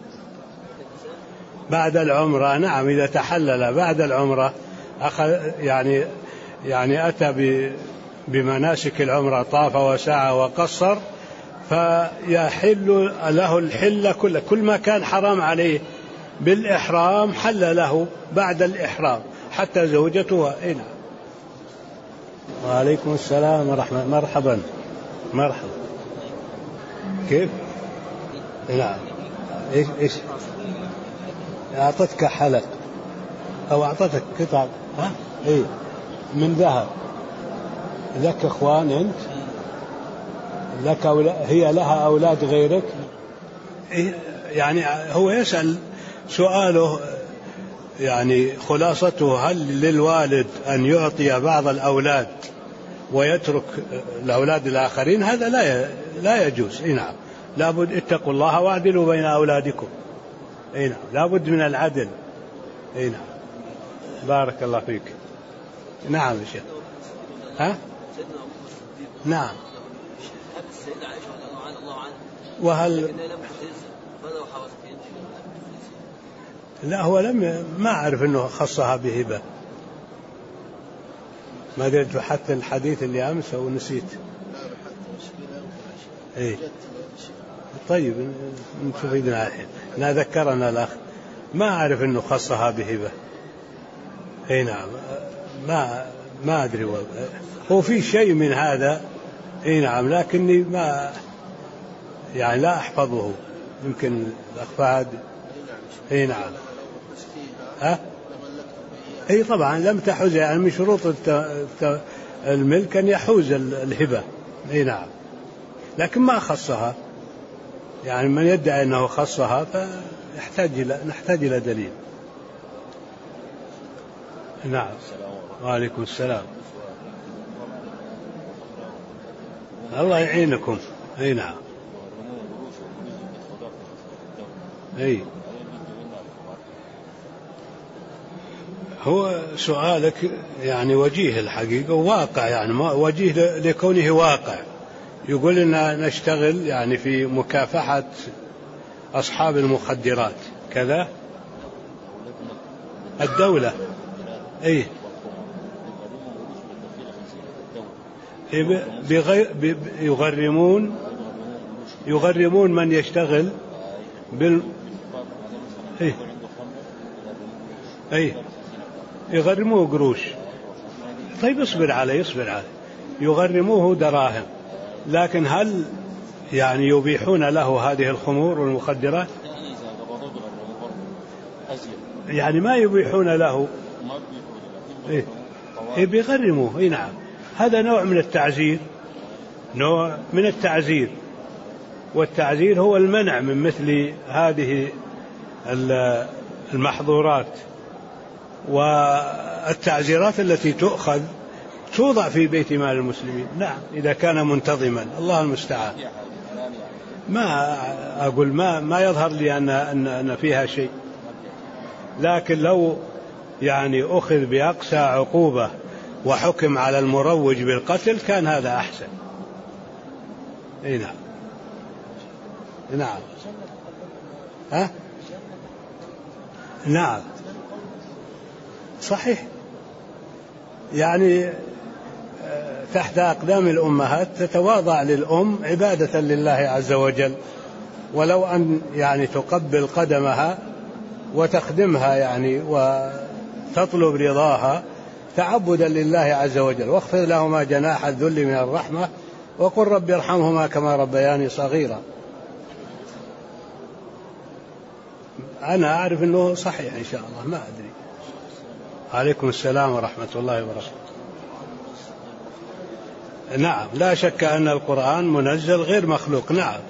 بعد العمرة، نعم، إذا تحلل بعد العمرة أخذ يعني يعني أتى بمناسك العمرة، طاف وسعى وقصر، فيحل له الحل كله، كل ما كان حرام عليه بالإحرام حل له بعد الإحرام، حتى زوجته. هنا وعليكم السلام ورحمة. مرحبا مرحبا. كيف؟ نعم. إيش إيش أعطتك حلق أو أعطتك قطع ها إيه من ذهب؟ لك إخوان أنت؟ لك أولا... هي لها أولاد غيرك؟ إيه يعني هو يسأل سؤاله يعني خلاصته هل للوالد أن يعطي بعض الأولاد ويترك الأولاد الآخرين؟ هذا لا لا يجوز. إيه نعم، لابد اتقوا الله واعدلوا بين أولادكم. إيه نعم، لابد من العدل. إيه نعم، بارك الله فيك. نعم يا شيخ. ها؟ نعم. وهل لا هو لم ما أعرف أنه خصها بهبة، ما درت حتى الحديث اللي أمس أو نسيت. إيه طيب نشوف إذن الحين، لا ذكرنا الأخ، ما أعرف أنه خصها بهبة. إيه نعم، ما ما أدري هو في شيء من هذا. إيه نعم، لكني ما يعني لا أحفظه، يمكن الأخ فهد. إيه نعم. ها؟ أي طبعا لم تحوز، يعني من شروط الملك أن يحوز الهبة. أي نعم، لكن ما خصها، يعني من يدعي أنه خصها فيحتاج إلى نحتاج إلى دليل. نعم. وعليكم السلام. الله يعينكم. أي نعم. أي هو سؤالك يعني وجيه الحقيقة وواقع، يعني وجيه لكونه واقع. يقول إن نشتغل يعني في مكافحة أصحاب المخدرات كذا الدولة. إيه يغرمون يغرمون من يشتغل بال أي أي يغرموه قروش. طيب اصبر عليه اصبر عليه يغرموه دراهم، لكن هل يعني يبيحون له هذه الخمور والمخدرات؟ يعني ما يبيحون له، إيه؟ إيه بيغرموه. إيه نعم، هذا نوع من التعزير، نوع من التعزير، والتعزير هو المنع من مثل هذه المحظورات. والتعزيرات التي تؤخذ توضع في بيت مال المسلمين، نعم إذا كان منتظما، الله المستعان. ما أقول ما ما يظهر لي أن أن فيها شيء، لكن لو يعني أخذ بأقصى عقوبة وحكم على المروج بالقتل كان هذا أحسن. إيه نعم نعم ها نعم صحيح، يعني تحت أقدام الأمهات تتواضع للأم عبادة لله عز وجل، ولو أن يعني تقبل قدمها وتخدمها يعني وتطلب رضاها تعبدا لله عز وجل، واخفض لهما جناح الذل من الرحمة وقل رب ارحمهما كما ربياني صغيرا. أنا أعرف أنه صحيح إن شاء الله، ما أدري. عليكم السلام ورحمة الله وبركاته. نعم لا شك أن القرآن منزل غير مخلوق. نعم،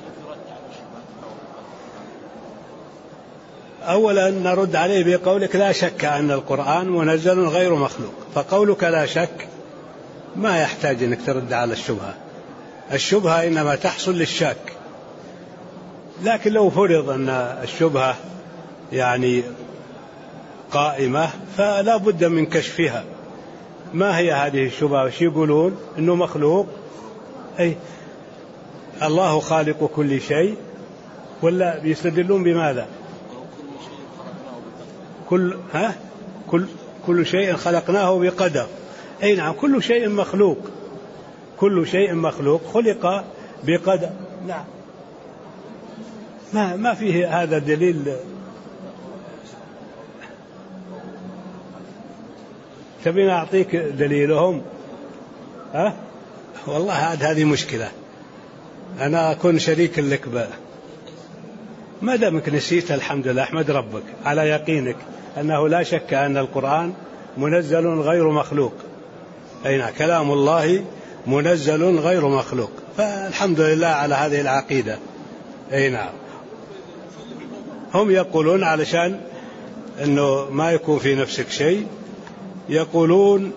أولا نرد عليه بقولك لا شك أن القرآن منزل غير مخلوق، فقولك لا شك ما يحتاج أنك ترد على الشبهة. الشبهة إنما تحصل للشك، لكن لو فرض أن الشبهة يعني قائمة فلا بد من كشفها. ما هي هذه الشبهة؟ وش يقولون؟ إنه مخلوق، أي الله خالق كل شيء، ولا بيستدلون بماذا؟ كل ها كل كل شيء خلقناه بقدر. أي نعم، كل شيء مخلوق، كل شيء مخلوق خلق بقدر. نعم، ما ما فيه هذا دليل. تبين أعطيك دليلهم؟ ها والله عاد هذه مشكلة، أنا أكون شريك لك بقى. ما دامك نسيت الحمد لله، أحمد ربك على يقينك أنه لا شك أن القرآن منزل غير مخلوق. أي نعم، كلام الله منزل غير مخلوق، فالحمد لله على هذه العقيدة. أي نعم، هم يقولون علشان أنه ما يكون في نفسك شيء، يقولون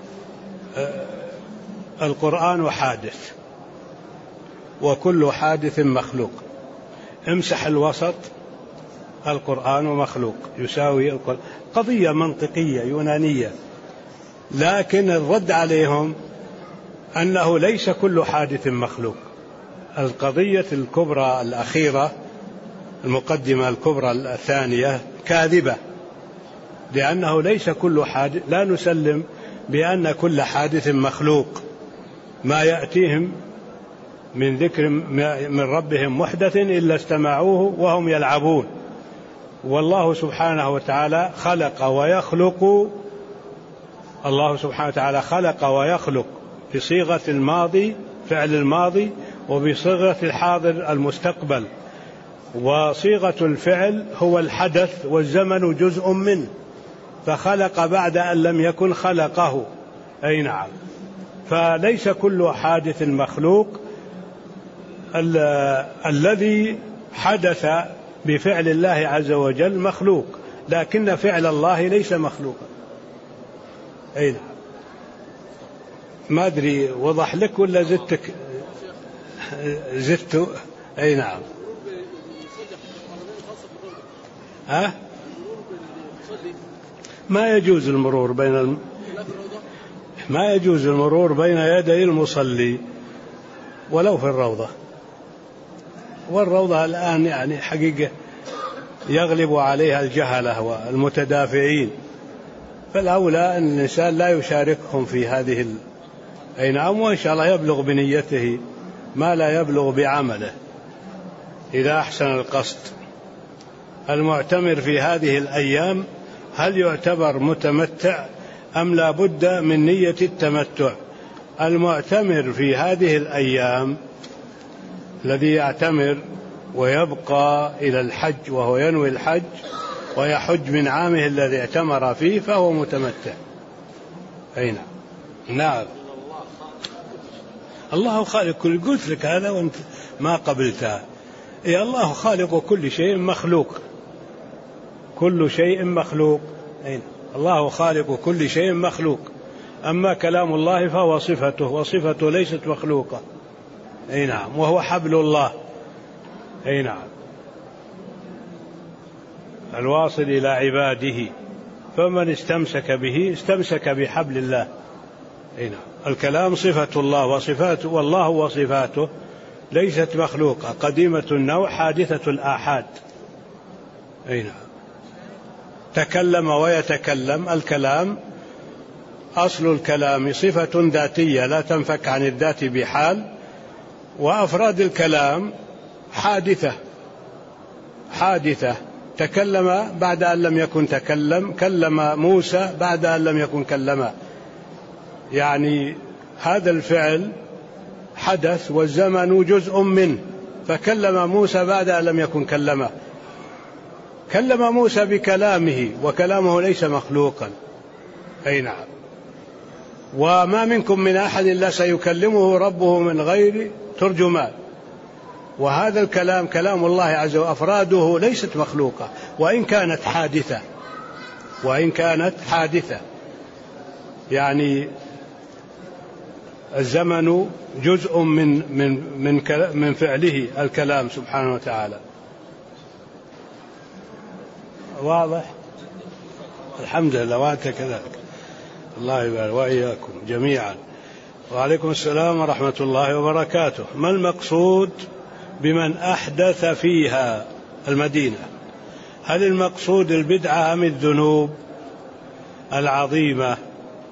القرآن حادث وكل حادث مخلوق، امسح الوسط، القرآن مخلوق يساوي القرآن. قضية منطقية يونانية، لكن الرد عليهم أنه ليس كل حادث مخلوق. القضية الكبرى الأخيرة، المقدمة الكبرى الثانية كاذبة، لأنه ليس كل حادث، لا نسلم بأن كل حادث مخلوق. ما يأتيهم من ذكر من ربهم محدث إلا استمعوه وهم يلعبون. والله سبحانه وتعالى خلق ويخلق، الله سبحانه وتعالى خلق ويخلق بصيغة الماضي فعل الماضي، وبصيغة الحاضر المستقبل، وصيغة الفعل هو الحدث والزمن جزء منه، فخلق بعد أن لم يكن خلقه. أي نعم، فليس كل حادث مخلوق. الذي حدث بفعل الله عز وجل مخلوق، لكن فعل الله ليس مخلوقا. أي نعم، ما أدري وضح لك ولا زدتك زدت. أي نعم، ها ما يجوز المرور بين الم... ما يجوز المرور بين يدي المصلي ولو في الروضة. والروضة الآن يعني حقيقة يغلب عليها الجهلة والمتدافعين، فالأولى أن الإنسان لا يشاركهم في هذه أي نعم. وإن شاء الله يبلغ بنيته ما لا يبلغ بعمله إذا أحسن القصد. المعتمر في هذه الأيام هل يعتبر متمتع أم لا بد من نية التمتع؟ المعتمر في هذه الأيام الذي يعتمر ويبقى إلى الحج وهو ينوي الحج ويحج من عامه الذي اعتمر فيه فهو متمتع. أي نعم. نعم. الله خالق كل، قلت لك هذا وانت ما قبلتها. إيه، الله خالق كل شيء مخلوق، كل شيء مخلوق. أي الله خالق كل شيء مخلوق، أما كلام الله فهو صفته، وصفته ليست مخلوقة. أي نعم. وهو حبل الله. أي نعم. الواصل إلى عباده، فمن استمسك به استمسك بحبل الله. أي نعم. الكلام صفة الله وصفاته، والله وصفاته ليست مخلوقة، قديمة النوع حادثة الآحاد. أي نعم. تكلم ويتكلم، الكلام أصل الكلام صفة ذاتية لا تنفك عن الذات بحال، وأفراد الكلام حادثة حادثة تكلم بعد أن لم يكن تكلم، كلم موسى بعد أن لم يكن كلما، يعني هذا الفعل حدث والزمن جزء منه، فكلم موسى بعد أن لم يكن كلمه. كلم موسى بكلامه وكلامه ليس مخلوقا. أي نعم. وما منكم من أحد إلا سيكلمه ربه من غير ترجمان، وهذا الكلام كلام الله عز وجل، أفراده ليست مخلوقة وإن كانت حادثة، وإن كانت حادثة يعني الزمن جزء من من من من فعله الكلام سبحانه وتعالى. واضح؟ الحمد لله. وأنت كذلك. الله يبارك وإياكم جميعا. وعليكم السلام ورحمة الله وبركاته. ما المقصود بمن أحدث فيها المدينة؟ هل المقصود البدعة أم الذنوب العظيمة؟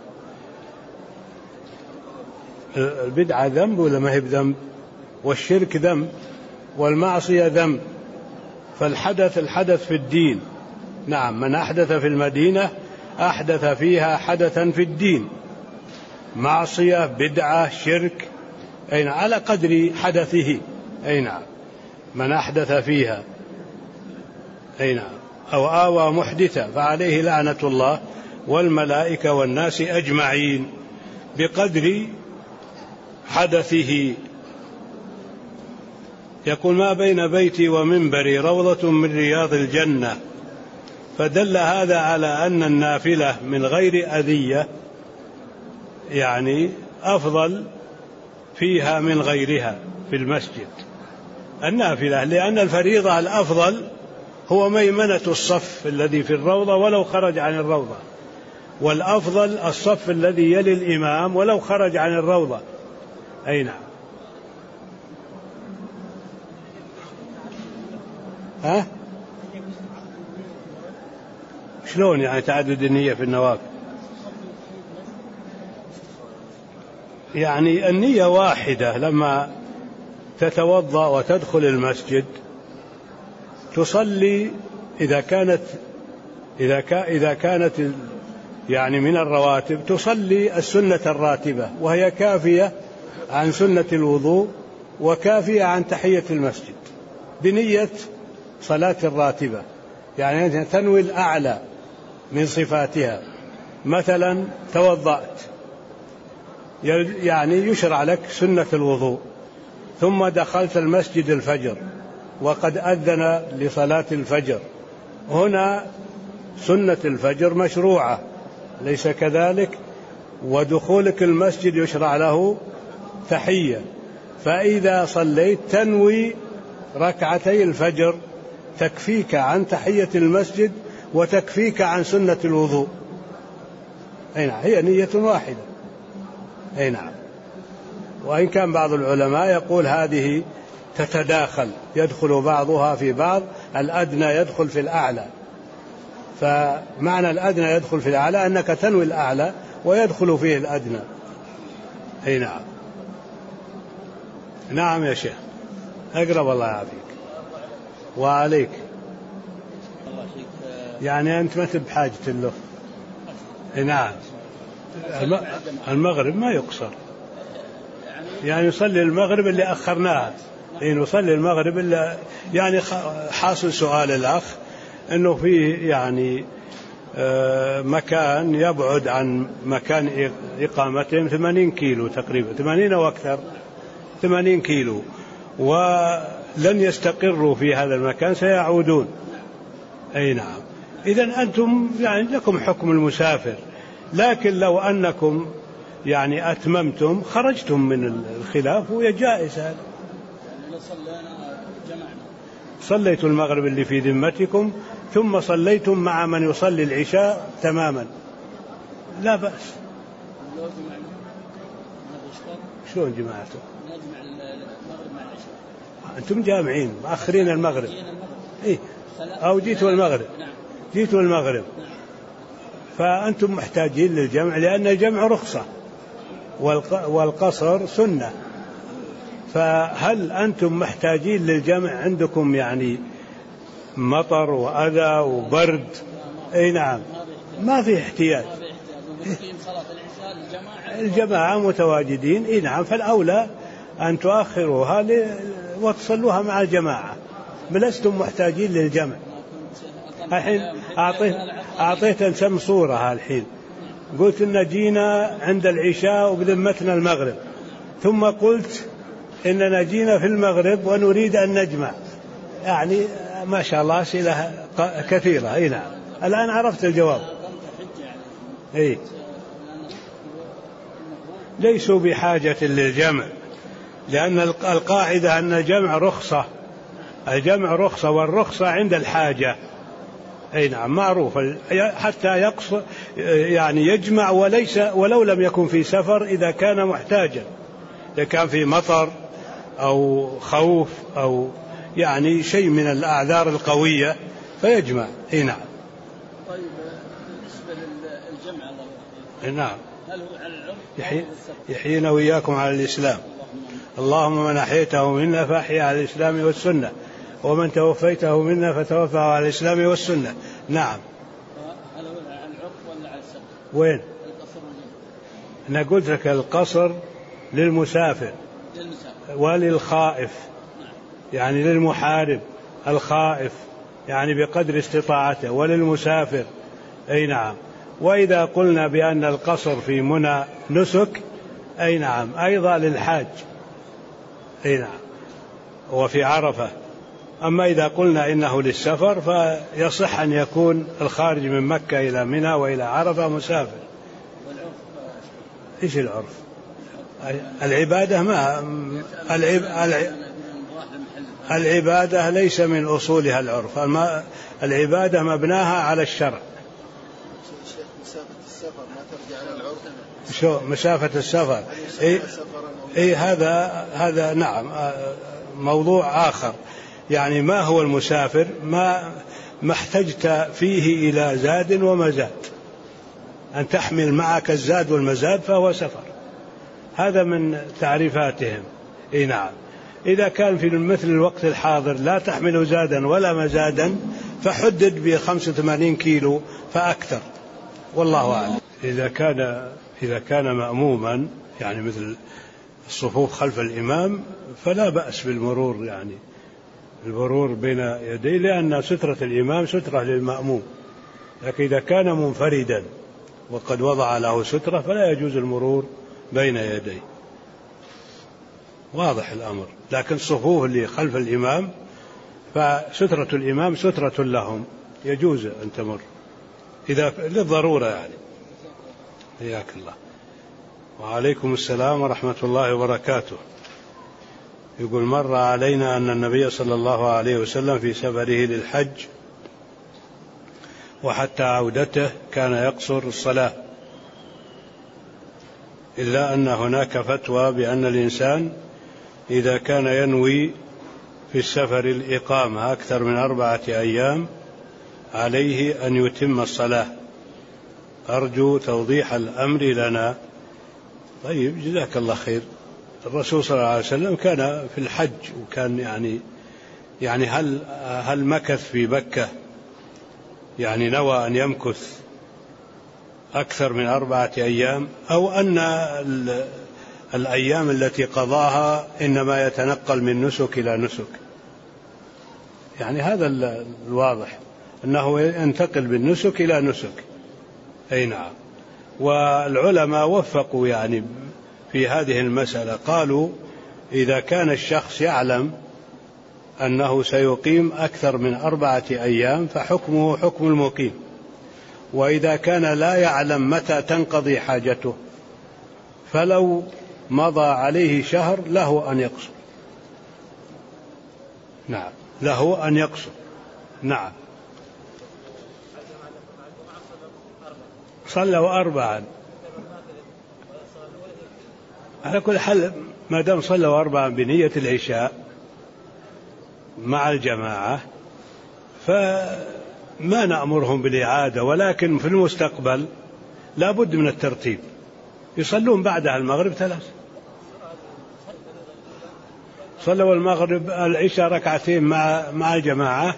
البدعة ذنب ولا ما هي بذنب؟ والشرك ذنب والمعصية ذنب. فالحدث الحدث في الدين. نعم. من أحدث في المدينة أحدث فيها حدثا في الدين، معصية بدعة شرك، أين على قدر حدثه. أي نعم. من أحدث فيها أي نعم أو آوى محدثا فعليه لعنة الله والملائكة والناس أجمعين بقدر حدثه. يقول ما بين بيتي ومنبري روضة من رياض الجنة، فدل هذا على أن النافلة من غير أذية يعني أفضل فيها من غيرها في المسجد النافلة، لأن الفريضة الأفضل هو ميمنة الصف الذي في الروضة ولو خرج عن الروضة، والأفضل الصف الذي يلي الإمام ولو خرج عن الروضة. أي نعم. ها؟ شلون يعني تعدد النية في النوافل؟ يعني النية واحدة، لما تتوضأ وتدخل المسجد تصلي إذا كانت إذا كا إذا كانت يعني من الرواتب تصلي السنة الراتبة، وهي كافية عن سنة الوضوء وكافية عن تحية المسجد بنية صلاة الراتبة، يعني تنوي الأعلى من صفاتها. مثلا توضأت يعني يشرع لك سنة الوضوء، ثم دخلت المسجد الفجر وقد أذن لصلاة الفجر، هنا سنة الفجر مشروعة ليس كذلك؟ ودخولك المسجد يشرع له تحية، فإذا صليت تنوي ركعتي الفجر تكفيك عن تحية المسجد وتكفيك عن سنة الوضوء. أي نعم. هي نية واحدة. أي نعم. وإن كان بعض العلماء يقول هذه تتداخل، يدخل بعضها في بعض، الأدنى يدخل في الأعلى، فمعنى الأدنى يدخل في الأعلى أنك تنوي الأعلى ويدخل فيه الأدنى. أي نعم. نعم يا شيخ، أقرب الله يعافيك. وعليك. يعني أنت ما تب حاجة له. نعم. المغرب ما يقصر، يعني يصلي المغرب اللي أخرناها، يعني يصلي المغرب اللي يعني حاصل سؤال الأخ أنه فيه يعني مكان يبعد عن مكان إقامتهم ثمانين كيلو تقريبا، ثمانين أو أكثر، ثمانين كيلو، ولن يستقروا في هذا المكان، سيعودون. أي نعم. إذن أنتم يعني لكم حكم المسافر، لكن لو أنكم يعني أتممتم خرجتم من الخلاف وهي جائزة. يعني صليتوا المغرب اللي في ذمتكم ثم صليتم مع من يصلي العشاء تماما، لا بأس. شلون جماعته؟ أنتم جامعين مؤخرين المغرب. إيه؟ أو جيتوا المغرب، جيتوا المغرب، فأنتم محتاجين للجمع، لأن الجمع رخصة والقصر سنة. فهل أنتم محتاجين للجمع؟ عندكم يعني مطر وأذى وبرد. أي نعم، ما في احتياج، الجماعة متواجدين. أي نعم، فالأولى أن تؤخروها وتصلوها مع الجماعة، لستم محتاجين للجمع. الحين أعطيت أعطيت أنسم صورة. الحين قلت إن جينا عند العشاء وبذمتنا المغرب، ثم قلت إننا جينا في المغرب ونريد أن نجمع. يعني ما شاء الله أسئلة كثيرة. أي نعم، الآن عرفت الجواب. أي ليسوا بحاجة للجمع، لأن القاعدة أن الجمع رخصة، الجمع رخصة، والرخصة عند الحاجة. أي نعم، معروف، حتى يقصر يعني يجمع وليس ولو لم يكن في سفر، إذا كان محتاجا، إذا كان في مطر أو خوف أو يعني شيء من الأعذار القوية فيجمع. أي نعم. طيب بالنسبة للجمع الله، نعم، هل هو على العرف؟ يحيي يحيينا وإياكم على الإسلام. اللهم من أحييته منا فأحيا على الإسلام والسنة، ومن توفيته منا فتوفى على الإسلام والسنة. نعم. هل هو على العرف ولا على السفر؟ وين؟ القصر والجمع. أنا قلت لك القصر للمسافر وللخائف، يعني للمحارب الخائف يعني بقدر استطاعته، وللمسافر. أي نعم. وإذا قلنا بأن القصر في منى نسك، أي نعم، أيضا للحاج. أي نعم، وفي عرفة. أما إذا قلنا إنه للسفر فيصح أن يكون الخارج من مكة إلى منى وإلى عرفة مسافر. إيش العرف؟ العبادة ما العب... العبادة ليس من أصولها العرف، العبادة مبناها على الشرع. مسافة السفر ما ترجع على العرف. شو مسافة السفر؟ إيه إيه هذا هذا نعم موضوع آخر. يعني ما هو المسافر؟ ما ما احتجت فيه إلى زاد ومزاد، أن تحمل معك الزاد والمزاد فهو سفر، هذا من تعريفاتهم. إيه نعم. إذا كان في مثل الوقت الحاضر لا تحمل زادا ولا مزادا فحدد بخمسة وثمانين كيلو فأكثر، والله أعلم. إذا كان إذا كان مأموما يعني مثل الصفوف خلف الإمام فلا بأس بالمرور، يعني المرور بين يديه، لأن سترة الإمام سترة للمأموم. لكن إذا كان منفردا وقد وضع له سترة فلا يجوز المرور بين يديه. واضح الأمر. لكن الصفوف اللي خلف الإمام فسترة الإمام سترة لهم، يجوز أن تمر إذا للضرورة يعني. حياك الله. وعليكم السلام ورحمة الله وبركاته. يقول مر علينا أن النبي صلى الله عليه وسلم في سفره للحج وحتى عودته كان يقصر الصلاة، إلا أن هناك فتوى بأن الإنسان إذا كان ينوي في السفر الإقامة أكثر من أربعة أيام عليه أن يتم الصلاة. أرجو توضيح الأمر لنا طيب جزاك الله خير. الرسول صلى الله عليه وسلم كان في الحج وكان يعني يعني هل هل مكث في مكة يعني نوى أن يمكث أكثر من أربعة أيام، أو أن الأيام التي قضاها إنما يتنقل من نسك إلى نسك؟ يعني هذا الواضح أنه ينتقل بالنسك إلى نسك. أي نعم. والعلماء وفقوا يعني في هذه المسألة، قالوا إذا كان الشخص يعلم أنه سيقيم أكثر من أربعة أيام فحكمه حكم المقيم، وإذا كان لا يعلم متى تنقضي حاجته فلو مضى عليه شهر له أن يقصر. نعم له أن يقصر. نعم صلوا أربعا على كل حال، ما دام صلوا أربعا بنية العشاء مع الجماعة فما نأمرهم بالإعادة، ولكن في المستقبل لا بد من الترتيب، يصلون بعدها المغرب ثلاث. صلوا المغرب العشاء ركعتين مع مع الجماعة.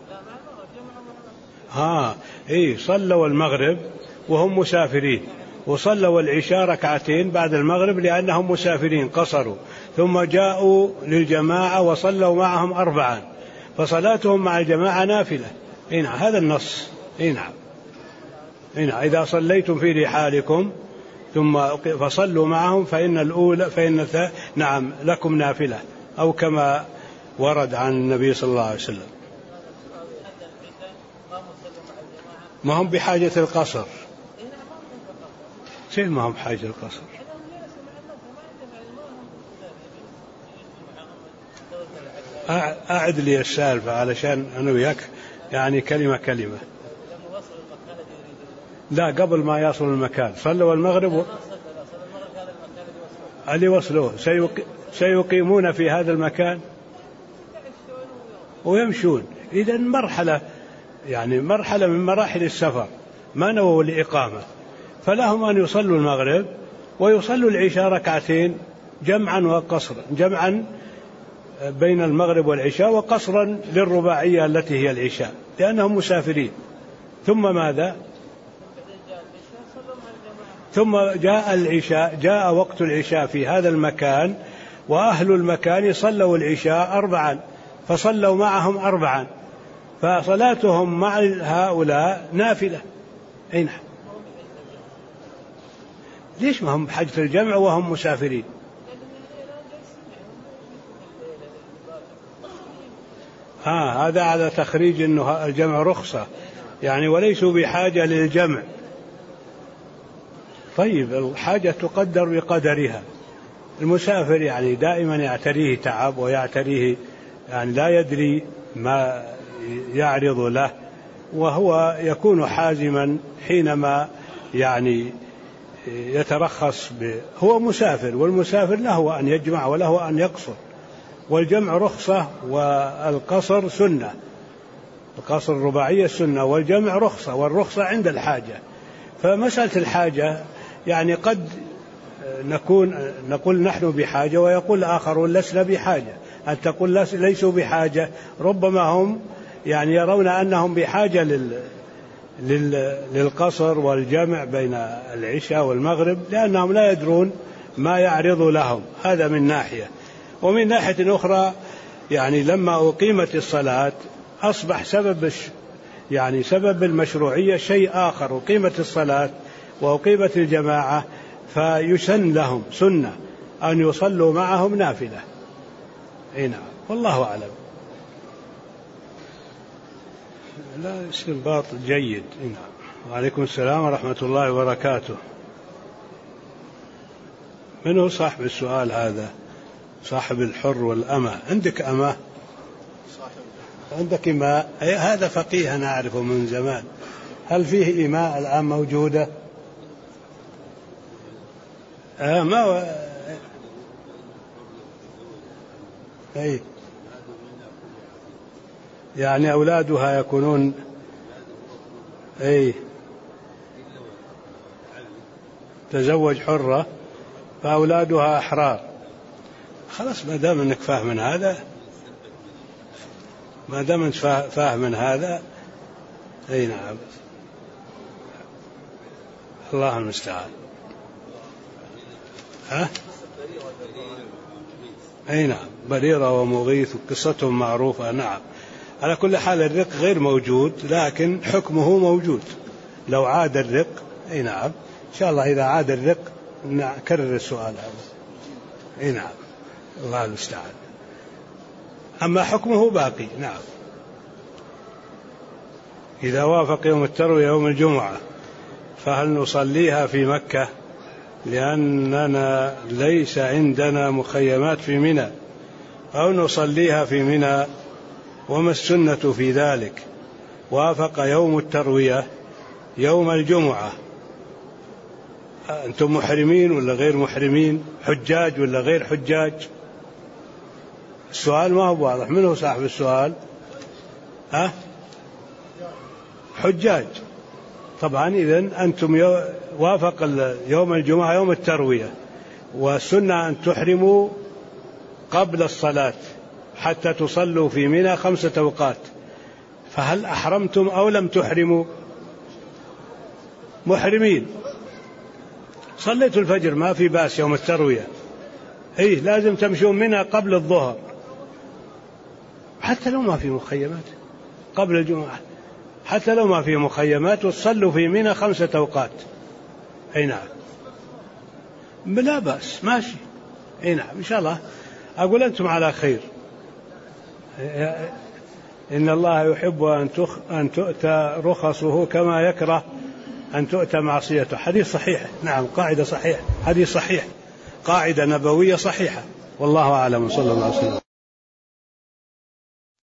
ها إيه صلوا المغرب وهم مسافرين، وصلوا العشاء ركعتين بعد المغرب لأنهم مسافرين قصروا، ثم جاءوا للجماعة وصلوا معهم أربعا، فصلاتهم مع الجماعة نافلة. إيه نعم هذا النص. إيه نعم. إيه نعم إذا صليتم في رحالكم ثم فصلوا معهم فإن الأولى فإن نعم لكم نافلة، أو كما ورد عن النبي صلى الله عليه وسلم. ما هم بحاجة القصر، شيء ما هم بحاجة القصر. أعد لي السالفة علشان أنا وياك يعني كلمة كلمة. لا قبل ما يصل المكان صلوا المغرب و... اللي وصلوه سيق... سيقيمون في هذا المكان ويمشون. إذا مرحلة يعني مرحلة من مراحل السفر ما نووا الإقامة، فلهم أن يصلوا المغرب ويصلوا العشاء ركعتين جمعا وقصرا، جمعا بين المغرب والعشاء وقصرا للرباعية التي هي العشاء لأنهم مسافرين. ثم ماذا؟ ثم جاء العشاء، جاء وقت العشاء في هذا المكان، وأهل المكان صلوا العشاء أربعا فصلوا معهم أربعا، فصلاتهم مع هؤلاء نافلة. أين ليش ما هم بحاجة الجمع وهم مسافرين؟ ها هذا على تخريج أنه الجمع رخصة يعني، وليسوا بحاجة للجمع. طيب الحاجة تقدر بقدرها. المسافر يعني دائما يعتريه تعب ويعتريه يعني لا يدري ما يعرض له، وهو يكون حازما حينما يعني يترخص ب... هو مسافر، والمسافر له أن يجمع وله أن يقصر، والجمع رخصة والقصر سنة. القصر الرباعية سنة والجمع رخصة، والرخصة عند الحاجة. فمسألة الحاجة يعني قد نكون نقول نحن بحاجة ويقول آخرون لسنا بحاجة. أن تقول ليسوا بحاجة، ربما هم يعني يرون أنهم بحاجة لل للقصر والجمع بين العشاء والمغرب لأنهم لا يدرون ما يعرض لهم. هذا من ناحية. ومن ناحية أخرى يعني لما أقيمت الصلاة أصبح سبب يعني سبب المشروعية شيء آخر، أقيمت الصلاة وأقيمت الجماعة فيسن لهم سنة أن يصلوا معهم نافلة. أي نعم والله أعلم. لا استنباط جيد. نعم. وعليكم السلام ورحمة الله وبركاته. من هو صاحب السؤال هذا؟ صاحب الحر والأمة. عندك أمة؟ عندك إماء؟ أي هذا فقيه أنا أعرفه من زمان. هل فيه إماء الآن موجودة؟ آه ما و... أي يعني أولادها يكونون أي تزوج حرة. فأولادها أحرار. خلاص ما دام أنك فاهم من هذا ما دام أنت فاهم من هذا أي نعم الله المستعان. ها؟ أي نعم بريرة ومغيث قصتهم معروفة. نعم على كل حال الرق غير موجود لكن حكمه موجود لو عاد الرق. أي نعم إن شاء الله إذا عاد الرق نكرر السؤال هذا. أي نعم الله المستعان. أما حكمه باقي. نعم إذا وافق يوم التروية يوم الجمعة فهل نصليها في مكة لأننا ليس عندنا مخيمات في منى أو نصليها في منى؟ وما السنة في ذلك؟ وافق يوم التروية يوم الجمعة، أنتم محرمين ولا غير محرمين؟ حجاج ولا غير حجاج؟ السؤال ما هو واضح. من هو صاحب السؤال؟ ها؟ حجاج طبعا. إذن أنتم وافق يوم الجمعة يوم التروية والسنة أن تحرموا قبل الصلاة حتى تصلوا في منى خمسة أوقات، فهل أحرمتم أو لم تحرموا؟ محرمين. صليتوا الفجر ما في باس يوم التروية. إيه لازم تمشون منها قبل الظهر حتى لو ما في مخيمات قبل الجمعة، حتى لو ما في مخيمات وتصلوا في منى خمسة أوقات. أي نعم لا بأس ماشي. أي نعم إن شاء الله. أقول أنتم على خير. إن الله يحب أن, تخ... أن تؤتى رخصه كما يكره أن تؤتى معصيته. حديث صحيح. نعم قاعدة صحيح، حديث صحيح، قاعدة نبوية صحيحة. والله أعلم. صلى الله عليه وسلم.